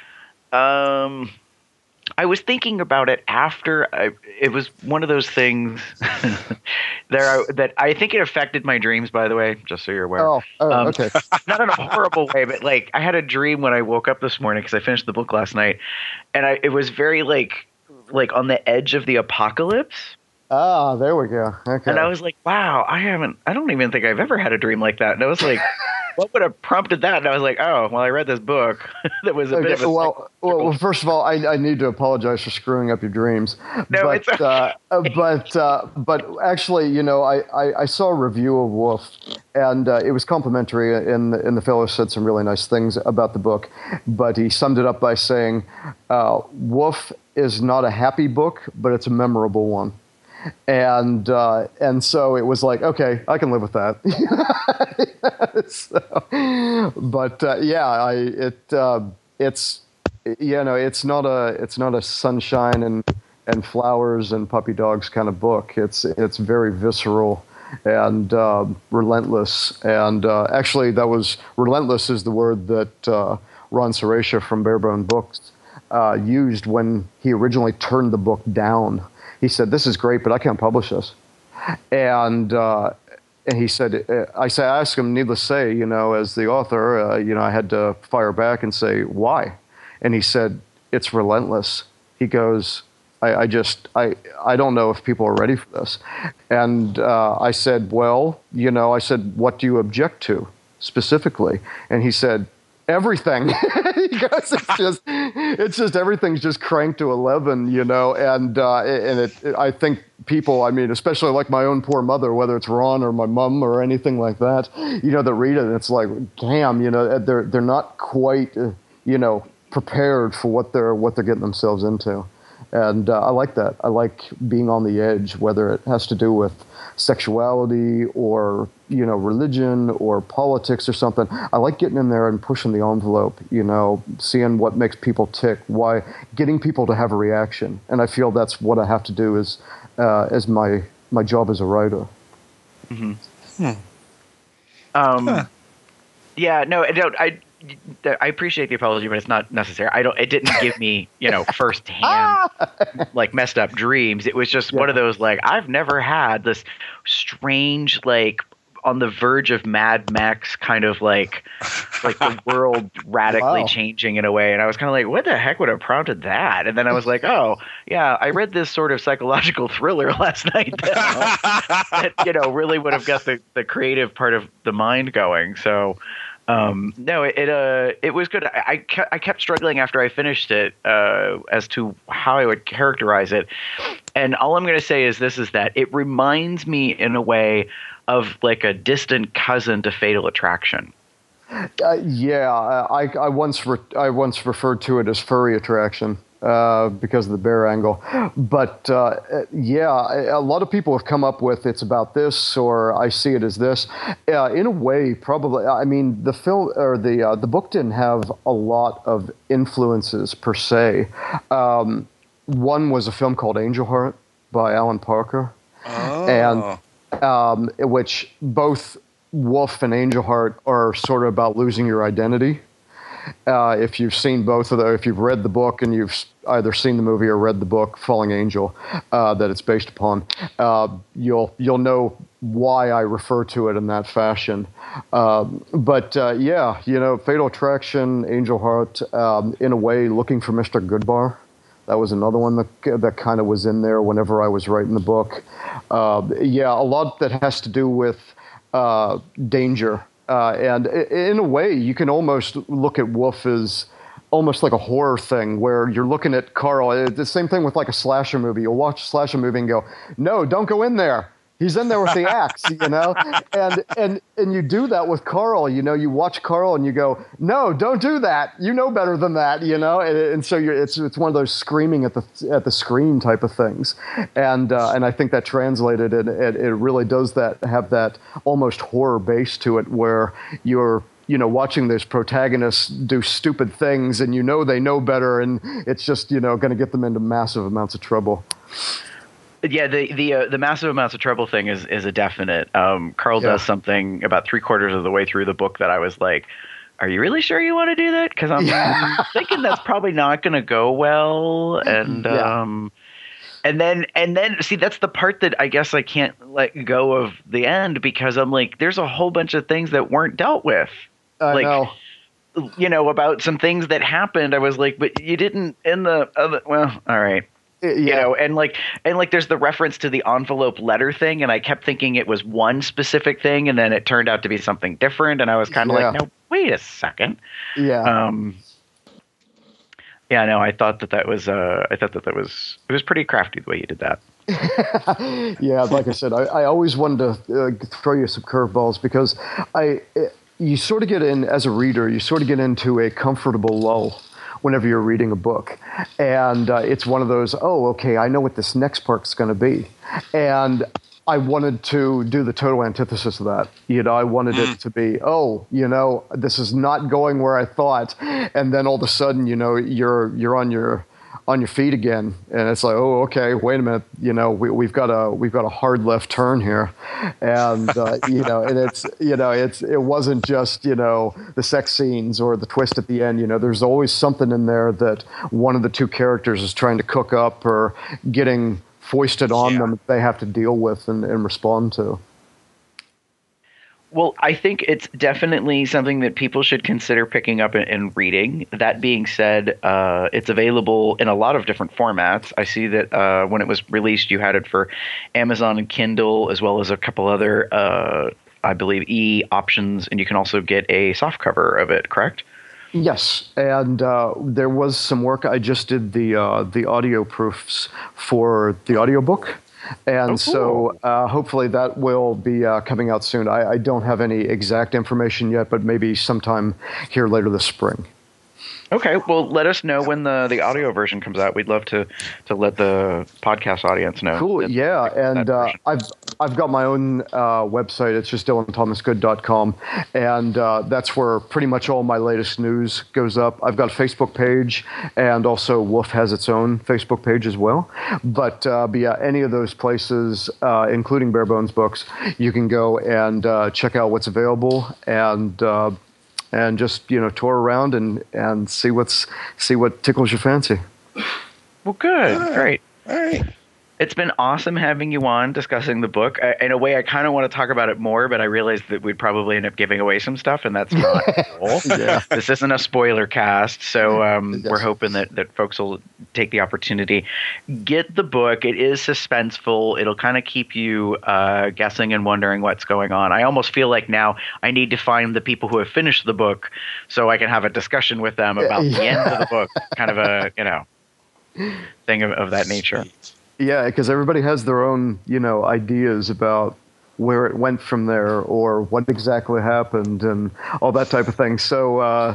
I was thinking about it after it was one of those things that I think it affected my dreams, by the way, just so you're aware. Oh, okay. Not in a horrible way, but like I had a dream when I woke up this morning because I finished the book last night, and it was very like on the edge of the apocalypse. Ah, there we go. Okay. And I was like, wow, I don't even think I've ever had a dream like that. And I was like, what would have prompted that? And I was like, oh, well, I read this book that was a bit of a... Well, first of all, I need to apologize for screwing up your dreams. No, but, it's okay. But actually, I saw a review of Wolf, and it was complimentary, and the fellow said some really nice things about the book. But he summed it up by saying, Wolf is not a happy book, but it's a memorable one. And so it was like, okay, I can live with that. It's not a sunshine and flowers and puppy dogs kind of book. It's very visceral and relentless. And actually, relentless is the word that Ron Surecha from Barebone Books used when he originally turned the book down. He said, "This is great, but I can't publish this." And he said, I asked him, needless to say, as the author, I had to fire back and say, why? And he said, "It's relentless." He goes, I don't know if people are ready for this. And I said, well, what do you object to specifically? And he said, everything. He goes, it's just everything's just cranked to 11, and I think people, I mean, especially like my own poor mother, whether it's Ron or my mom or anything like that, that read it, and it's like, damn, they're not quite, prepared for what they're getting themselves into. And I like that. I like being on the edge, whether it has to do with sexuality or, religion or politics or something. I like getting in there and pushing the envelope, seeing what makes people tick, getting people to have a reaction. And I feel that's what I have to do as my job as a writer. Mm-hmm. Yeah, no, I appreciate the apology, but it's not necessary. It didn't give me, firsthand, like messed up dreams. It was just one of those, like, I've never had this strange, like, on the verge of Mad Max kind of like the world radically changing in a way. And I was kind of like, what the heck would have prompted that? And then I was like, oh yeah, I read this sort of psychological thriller last night that really would have got the creative part of the mind going. So, No, it was good. I kept struggling after I finished it as to how I would characterize it, and all I'm going to say is that it reminds me in a way of like a distant cousin to Fatal Attraction. I once referred to it as furry attraction because of the bear angle, but a lot of people have come up with it's about this or I see it as this. In a way, probably. I mean, the film or the book didn't have a lot of influences per se. One was a film called Angel Heart by Alan Parker, and which both Wolf and Angel Heart are sort of about losing your identity. If you've seen both of those, if you've read the book and you've either seen the movie or read the book Falling Angel that it's based upon, you'll know why I refer to it in that fashion. Fatal Attraction, Angel Heart, in a way, Looking for Mr. Goodbar. That was another one that kind of was in there whenever I was writing the book. A lot that has to do with danger. And in a way, you can almost look at Wolf as almost like a horror thing where you're looking at Carl. It's the same thing with like a slasher movie. You'll watch a slasher movie and go, no, don't go in there. He's in there with the axe, and you do that with Carl. You watch Carl and you go, no, don't do that. You know better than that, and so it's one of those screaming at the screen type of things, and I think that translated it really does have that almost horror base to it where you're watching those protagonists do stupid things and they know better, and it's just going to get them into massive amounts of trouble. Yeah, the massive amounts of trouble thing is a definite. Carl does something about 3/4 of the way through the book that I was like, "Are you really sure you want to do that?" Because I'm thinking that's probably not going to go well. And and then see, that's the part that I guess I can't let go of the end because I'm like, there's a whole bunch of things that weren't dealt with. I know. About some things that happened. I was like, but you didn't in the other. Well, all right. And there's the reference to the envelope letter thing, and I kept thinking it was one specific thing, and then it turned out to be something different, and I was kind of like, no, wait a second. Yeah. I thought that was it was pretty crafty the way you did that. Yeah, like I said, I always wanted to throw you some curveballs because you sort of get in as a reader, you sort of get into a comfortable lull whenever you're reading a book. And it's one of those, I know what this next part's going to be. And I wanted to do the total antithesis of that. I wanted it to be, this is not going where I thought. And then all of a sudden, you're on your feet again, and it's like, wait a minute, we've got a hard left turn here, and and it wasn't just the sex scenes or the twist at the end. There's always something in there that one of the two characters is trying to cook up or getting foisted on them that they have to deal with and respond to. Well, I think it's definitely something that people should consider picking up and reading. That being said, it's available in a lot of different formats. I see that when it was released, you had it for Amazon and Kindle, as well as a couple other, I believe, options, and you can also get a softcover of it, correct? Yes, and there was some work. I just did the audio proofs for the audiobook. And so hopefully that will be coming out soon. I don't have any exact information yet, but maybe sometime here later this spring. Okay, well, let us know when the audio version comes out. We'd love to let the podcast audience know. Cool, yeah, and I've got my own website. It's just DylanThomasGood.com, and that's where pretty much all my latest news goes up. I've got a Facebook page, and also Wolf has its own Facebook page as well. But any of those places, including Bare Bones Books, you can go and check out what's available and just tour around and see what tickles your fancy. Well, good, great. All right. It's been awesome having you on discussing the book. In a way, I kind of want to talk about it more, but I realized that we'd probably end up giving away some stuff, and that's not cool. Yeah. This isn't a spoiler cast, so Yes. we're hoping that folks will take the opportunity. Get the book. It is suspenseful. It'll kind of keep you guessing and wondering what's going on. I almost feel like now I need to find the people who have finished the book so I can have a discussion with them about the end of the book, kind of a, thing of that nature. Yeah, because everybody has their own, ideas about where it went from there or what exactly happened and all that type of thing. So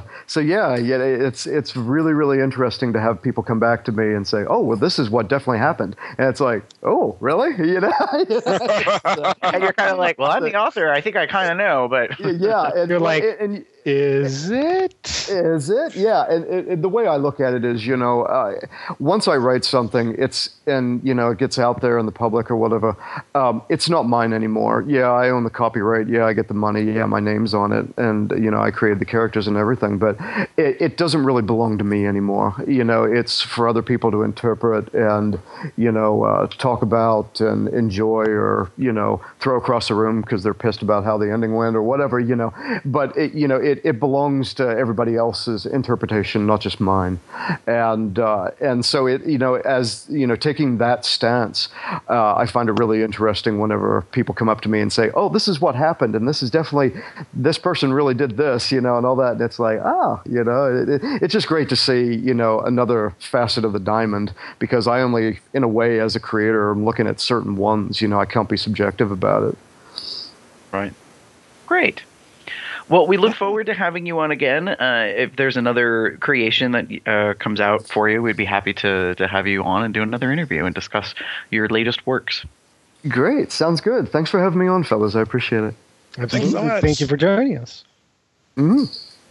it's really, really interesting to have people come back to me and say, oh, well, this is what definitely happened. And it's like, oh, really? And you're kind of like, well, I'm the author. I think I kind of know, but yeah. And You're like, and is it? Is it? Yeah. And the way I look at it is, once I write something, it gets out there in the public or whatever, it's not mine anymore. Yeah, I own the copyright. Yeah, I get the money. Yeah, my name's on it. And, I created the characters and everything. But it doesn't really belong to me anymore. It's for other people to interpret and, talk about and enjoy or, throw across the room because they're pissed about how the ending went or whatever, But, it belongs to everybody else's interpretation, not just mine. And so as taking that stance, I find it really interesting whenever people come up to me and say, oh, this is what happened. And this is definitely, this person really did this, and all that. And it's like, it's just great to see, another facet of the diamond, because I only, in a way, as a creator, I'm looking at certain ones, I can't be subjective about it. Right. Great. Well, we look forward to having you on again. If there's another creation that comes out for you, we'd be happy to have you on and do another interview and discuss your latest works. Great. Sounds good. Thanks for having me on, fellas. I appreciate it. Absolutely. so much. Thank you for joining us. Mm-hmm.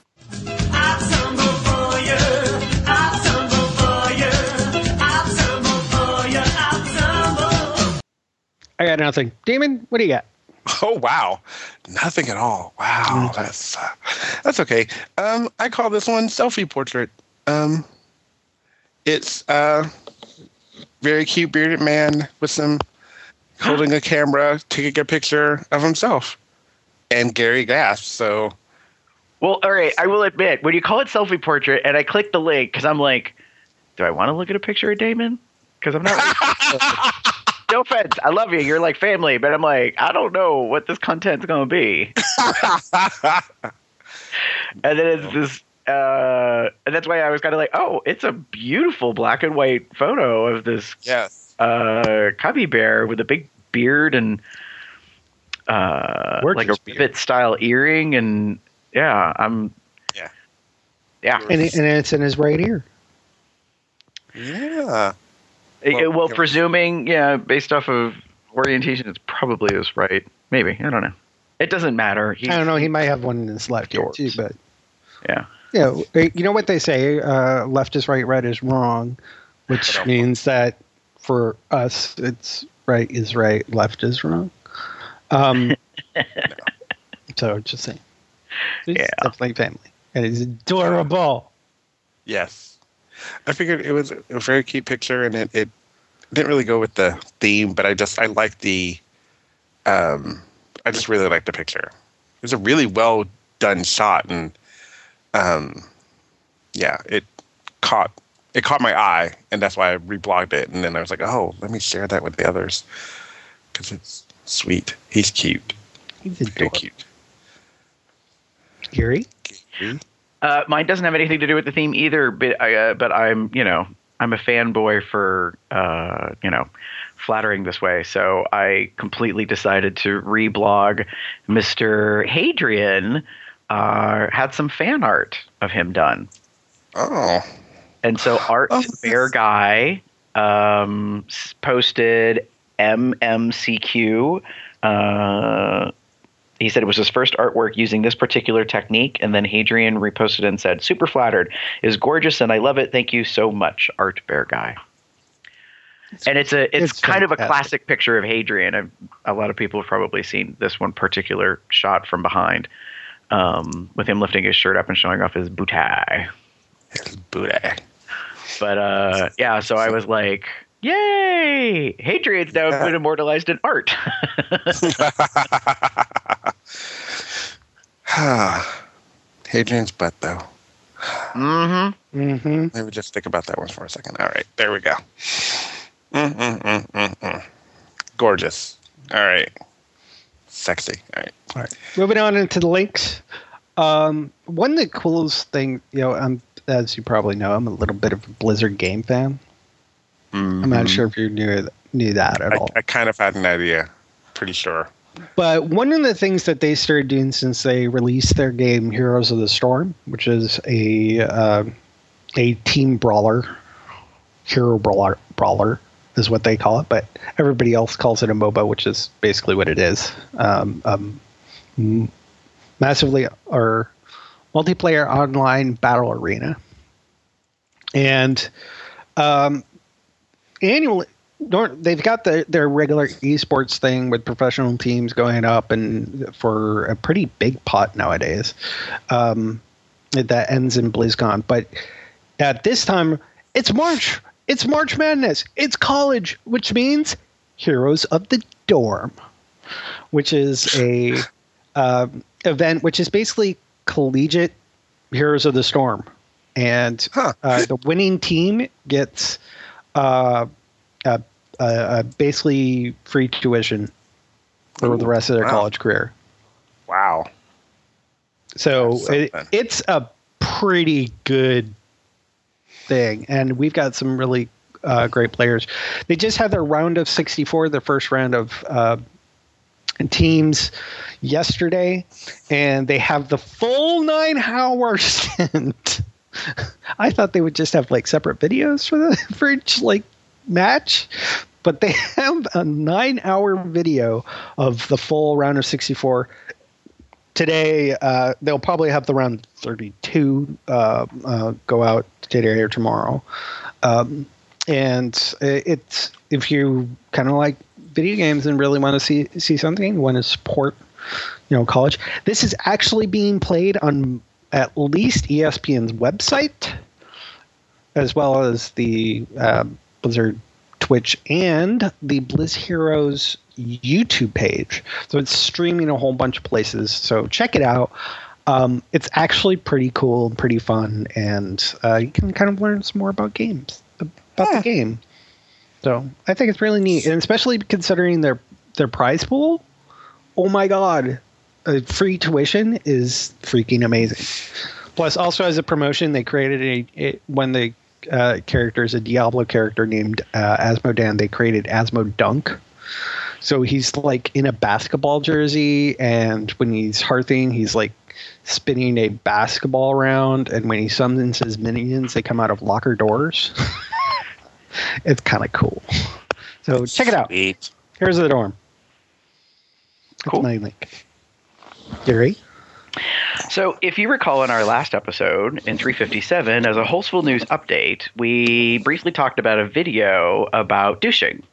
I got nothing. Damon, what do you got? Oh, wow. Nothing at all. Wow. That's okay. I call this one Selfie Portrait. It's a very cute bearded man with some holding a camera, taking a picture of himself. And Gary gasps, so... Well, all right, I will admit, when you call it Selfie Portrait, and I click the link, because I'm like, do I want to look at a picture of Damon? Because I'm not... No offense, I love you, you're like family, but I'm like, I don't know what this content's going to be. And then it's this... and that's why I was kind of like, oh, it's a beautiful black and white photo of this cubby bear with a big beard and like a rivet style earring, and yeah. And it's in his right ear. Yeah. Well, presuming, based off of orientation, it's probably his right. Maybe, I don't know. It doesn't matter. I don't know. He might have one in his left ear too, but yeah. Yeah, you know what they say, left is right, right is wrong, which means that for us, it's right is right, left is wrong. So just saying. It's definitely family. And it's adorable. Yes. I figured it was a very cute picture, and it didn't really go with the theme, but I like the, I just really like the picture. It was a really well done shot, and it caught my eye, and that's why I reblogged it. And then I was like, oh, let me share that with the others because it's sweet. He's cute. He's very cute. Gary? Mine doesn't have anything to do with the theme either, but I'm I'm a fanboy for flattering this way, so I completely decided to reblog Mr. Hadrian. Had some fan art of him done. Oh. And so Art Bear Guy posted MMCQ. He said it was his first artwork using this particular technique, and then Hadrian reposted and said, super flattered. It is gorgeous, and I love it. Thank you so much, Art Bear Guy. And it's kind of a classic picture of Hadrian. A lot of people have probably seen this one particular shot from behind, with him lifting his shirt up and showing off his booty. His booty. But so I was like, Yay! Hadrian's now been immortalized in art. Hadrian's butt, though. Mm-hmm. Mm-hmm. Let me just think about that one for a second. All right, there we go. Gorgeous. All right. Sexy. All right. All right. Moving on into the links. One of the coolest thing, as you probably know, I'm a little bit of a Blizzard game fan. I'm not sure if you knew that at all. I kind of had an idea. Pretty sure. But one of the things that they started doing since they released their game Heroes of the Storm, which is a team brawler, hero brawler is what they call it, but everybody else calls it a MOBA, which is basically what it is. Massively or multiplayer online battle arena. And annually, they've got their regular esports thing with professional teams going up, and for a pretty big pot nowadays, that ends in BlizzCon. But at this time, it's March. It's March Madness. It's college, which means Heroes of the Dorm, which is a event which is basically collegiate Heroes of the Storm, and the winning team gets basically free tuition for the rest of their college career. Wow. So it's a pretty good thing, and we've got some really great players. They just had their round of 64, their first round of teams yesterday, and they have the full 9-hour stint. I thought they would just have like separate videos for each match, but they have a 9-hour video of the full round of 64. Today, they'll probably have the round 32 go out today or tomorrow. And it's, if you kind of like video games and really want to see something, you want to support, college. This is actually being played on at least ESPN's website, as well as the Blizzard Twitch and the Blizz Heroes YouTube page. So it's streaming a whole bunch of places. So check it out. It's actually pretty cool and pretty fun, and you can kind of learn some more about the game. So I think it's really neat, and especially considering their prize pool. Oh my God, free tuition is freaking amazing. Plus, also as a promotion, they created one of the characters, a Diablo character named Asmodan. They created Asmo Dunk. So he's like in a basketball jersey, and when he's hearthing, he's like spinning a basketball around, and when he summons his minions, they come out of locker doors. It's kind of cool. So check it out. Sweet. Here's the dorm. Cool. That's my link. Gary? So if you recall in our last episode, in 357, as a Holsville News update, we briefly talked about a video about douching.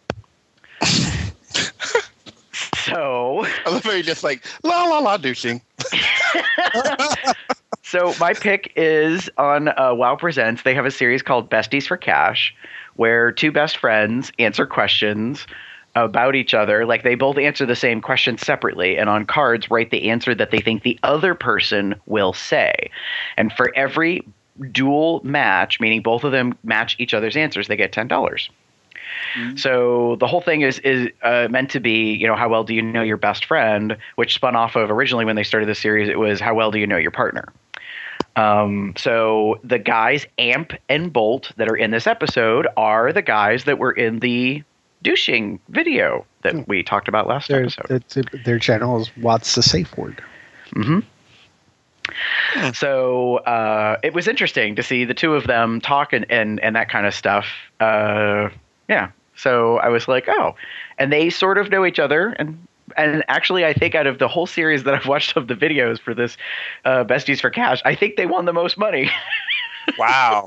So I love how you're just like, la la la douching. So my pick is on WoW Presents. They have a series called Besties for Cash, where two best friends answer questions about each other. Like, they both answer the same question separately, and on cards write the answer that they think the other person will say. And for every dual match, meaning both of them match each other's answers, they get $10. Mm-hmm. So the whole thing is meant to be, how well do you know your best friend, which spun off of originally when they started the series, it was how well do you know your partner. So the guys Amp and Bolt that are in this episode are the guys that were in the douching video that we talked about last episode. Their channel is What's the Safe Word. Mm-hmm. So it was interesting to see the two of them talk and that kind of stuff. Yeah. So I was like, oh, and they sort of know each other. And actually, I think out of the whole series that I've watched of the videos for this Besties for Cash, I think they won the most money. Wow.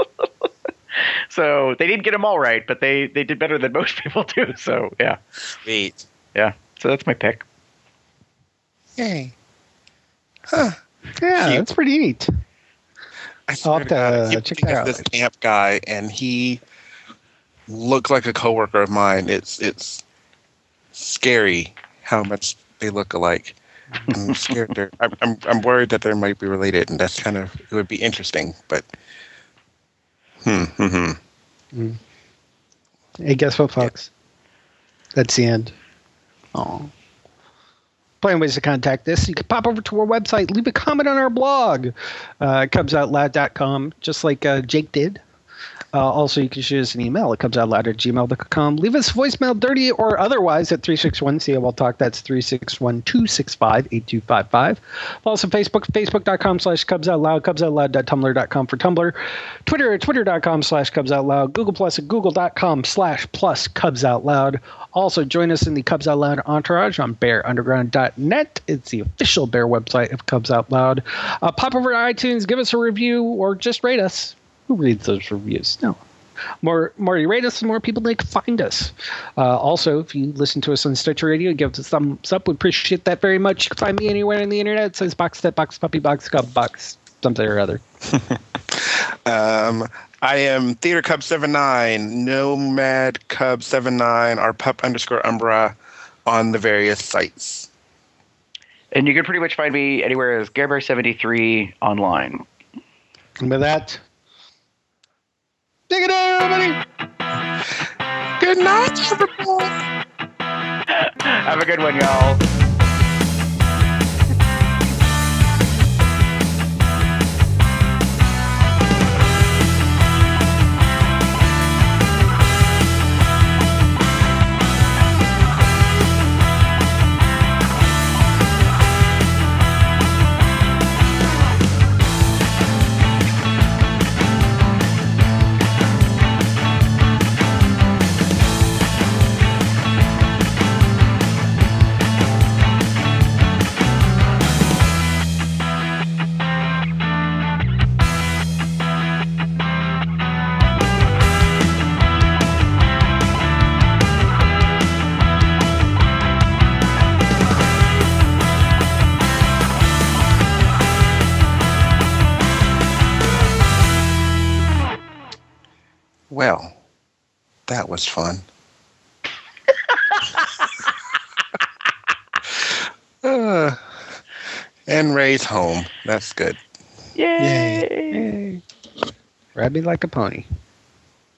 So they didn't get them all right, but they did better than most people do. So, yeah. Sweet. Yeah. So that's my pick. Yay. Huh. Yeah, that's pretty neat. I'll have to check that out. This Amp guy, and he look like a coworker of mine. It's scary how much they look alike. I'm scared. I'm worried that they might be related, and that's kind of it would be interesting. But Hey, guess what, folks? That's the end. Oh. Plenty ways to contact us. You can pop over to our website, leave a comment on our blog, cubsoutloud.com, just like Jake did. Also, you can shoot us an email. It comes out loud at gmail.com. Leave us a voicemail, dirty or otherwise, at 361-COL-TALK. That's 361-265-8255. Follow us on Facebook, facebook.com/CubsOutLoud, CubsOutLoud.tumblr.com for Tumblr, Twitter at twitter.com/CubsOutLoud, Google Plus at google.com/+CubsOutLoud. Also, join us in the Cubs Out Loud entourage on bearunderground.net. It's the official Bear website of Cubs Out Loud. Pop over to iTunes, give us a review, or just rate us. Who reads those reviews? No. More you rate us, the more people they can find us. Also, if you listen to us on Stitcher Radio, give us a thumbs up. We appreciate that very much. You can find me anywhere on the internet. It says Box, Step, Box, Puppy, Box, Cub, Box, something or other. I am Theater Cub 79, Nomad Cub 79, or Pup_Umbra on the various sites. And you can pretty much find me anywhere as GareBear73 online. And with that, take it out, everybody. Good night, everybody. Have a good one, y'all. Well, that was fun. And Ray's home. That's good. Yay! Yay. Ride me like a pony.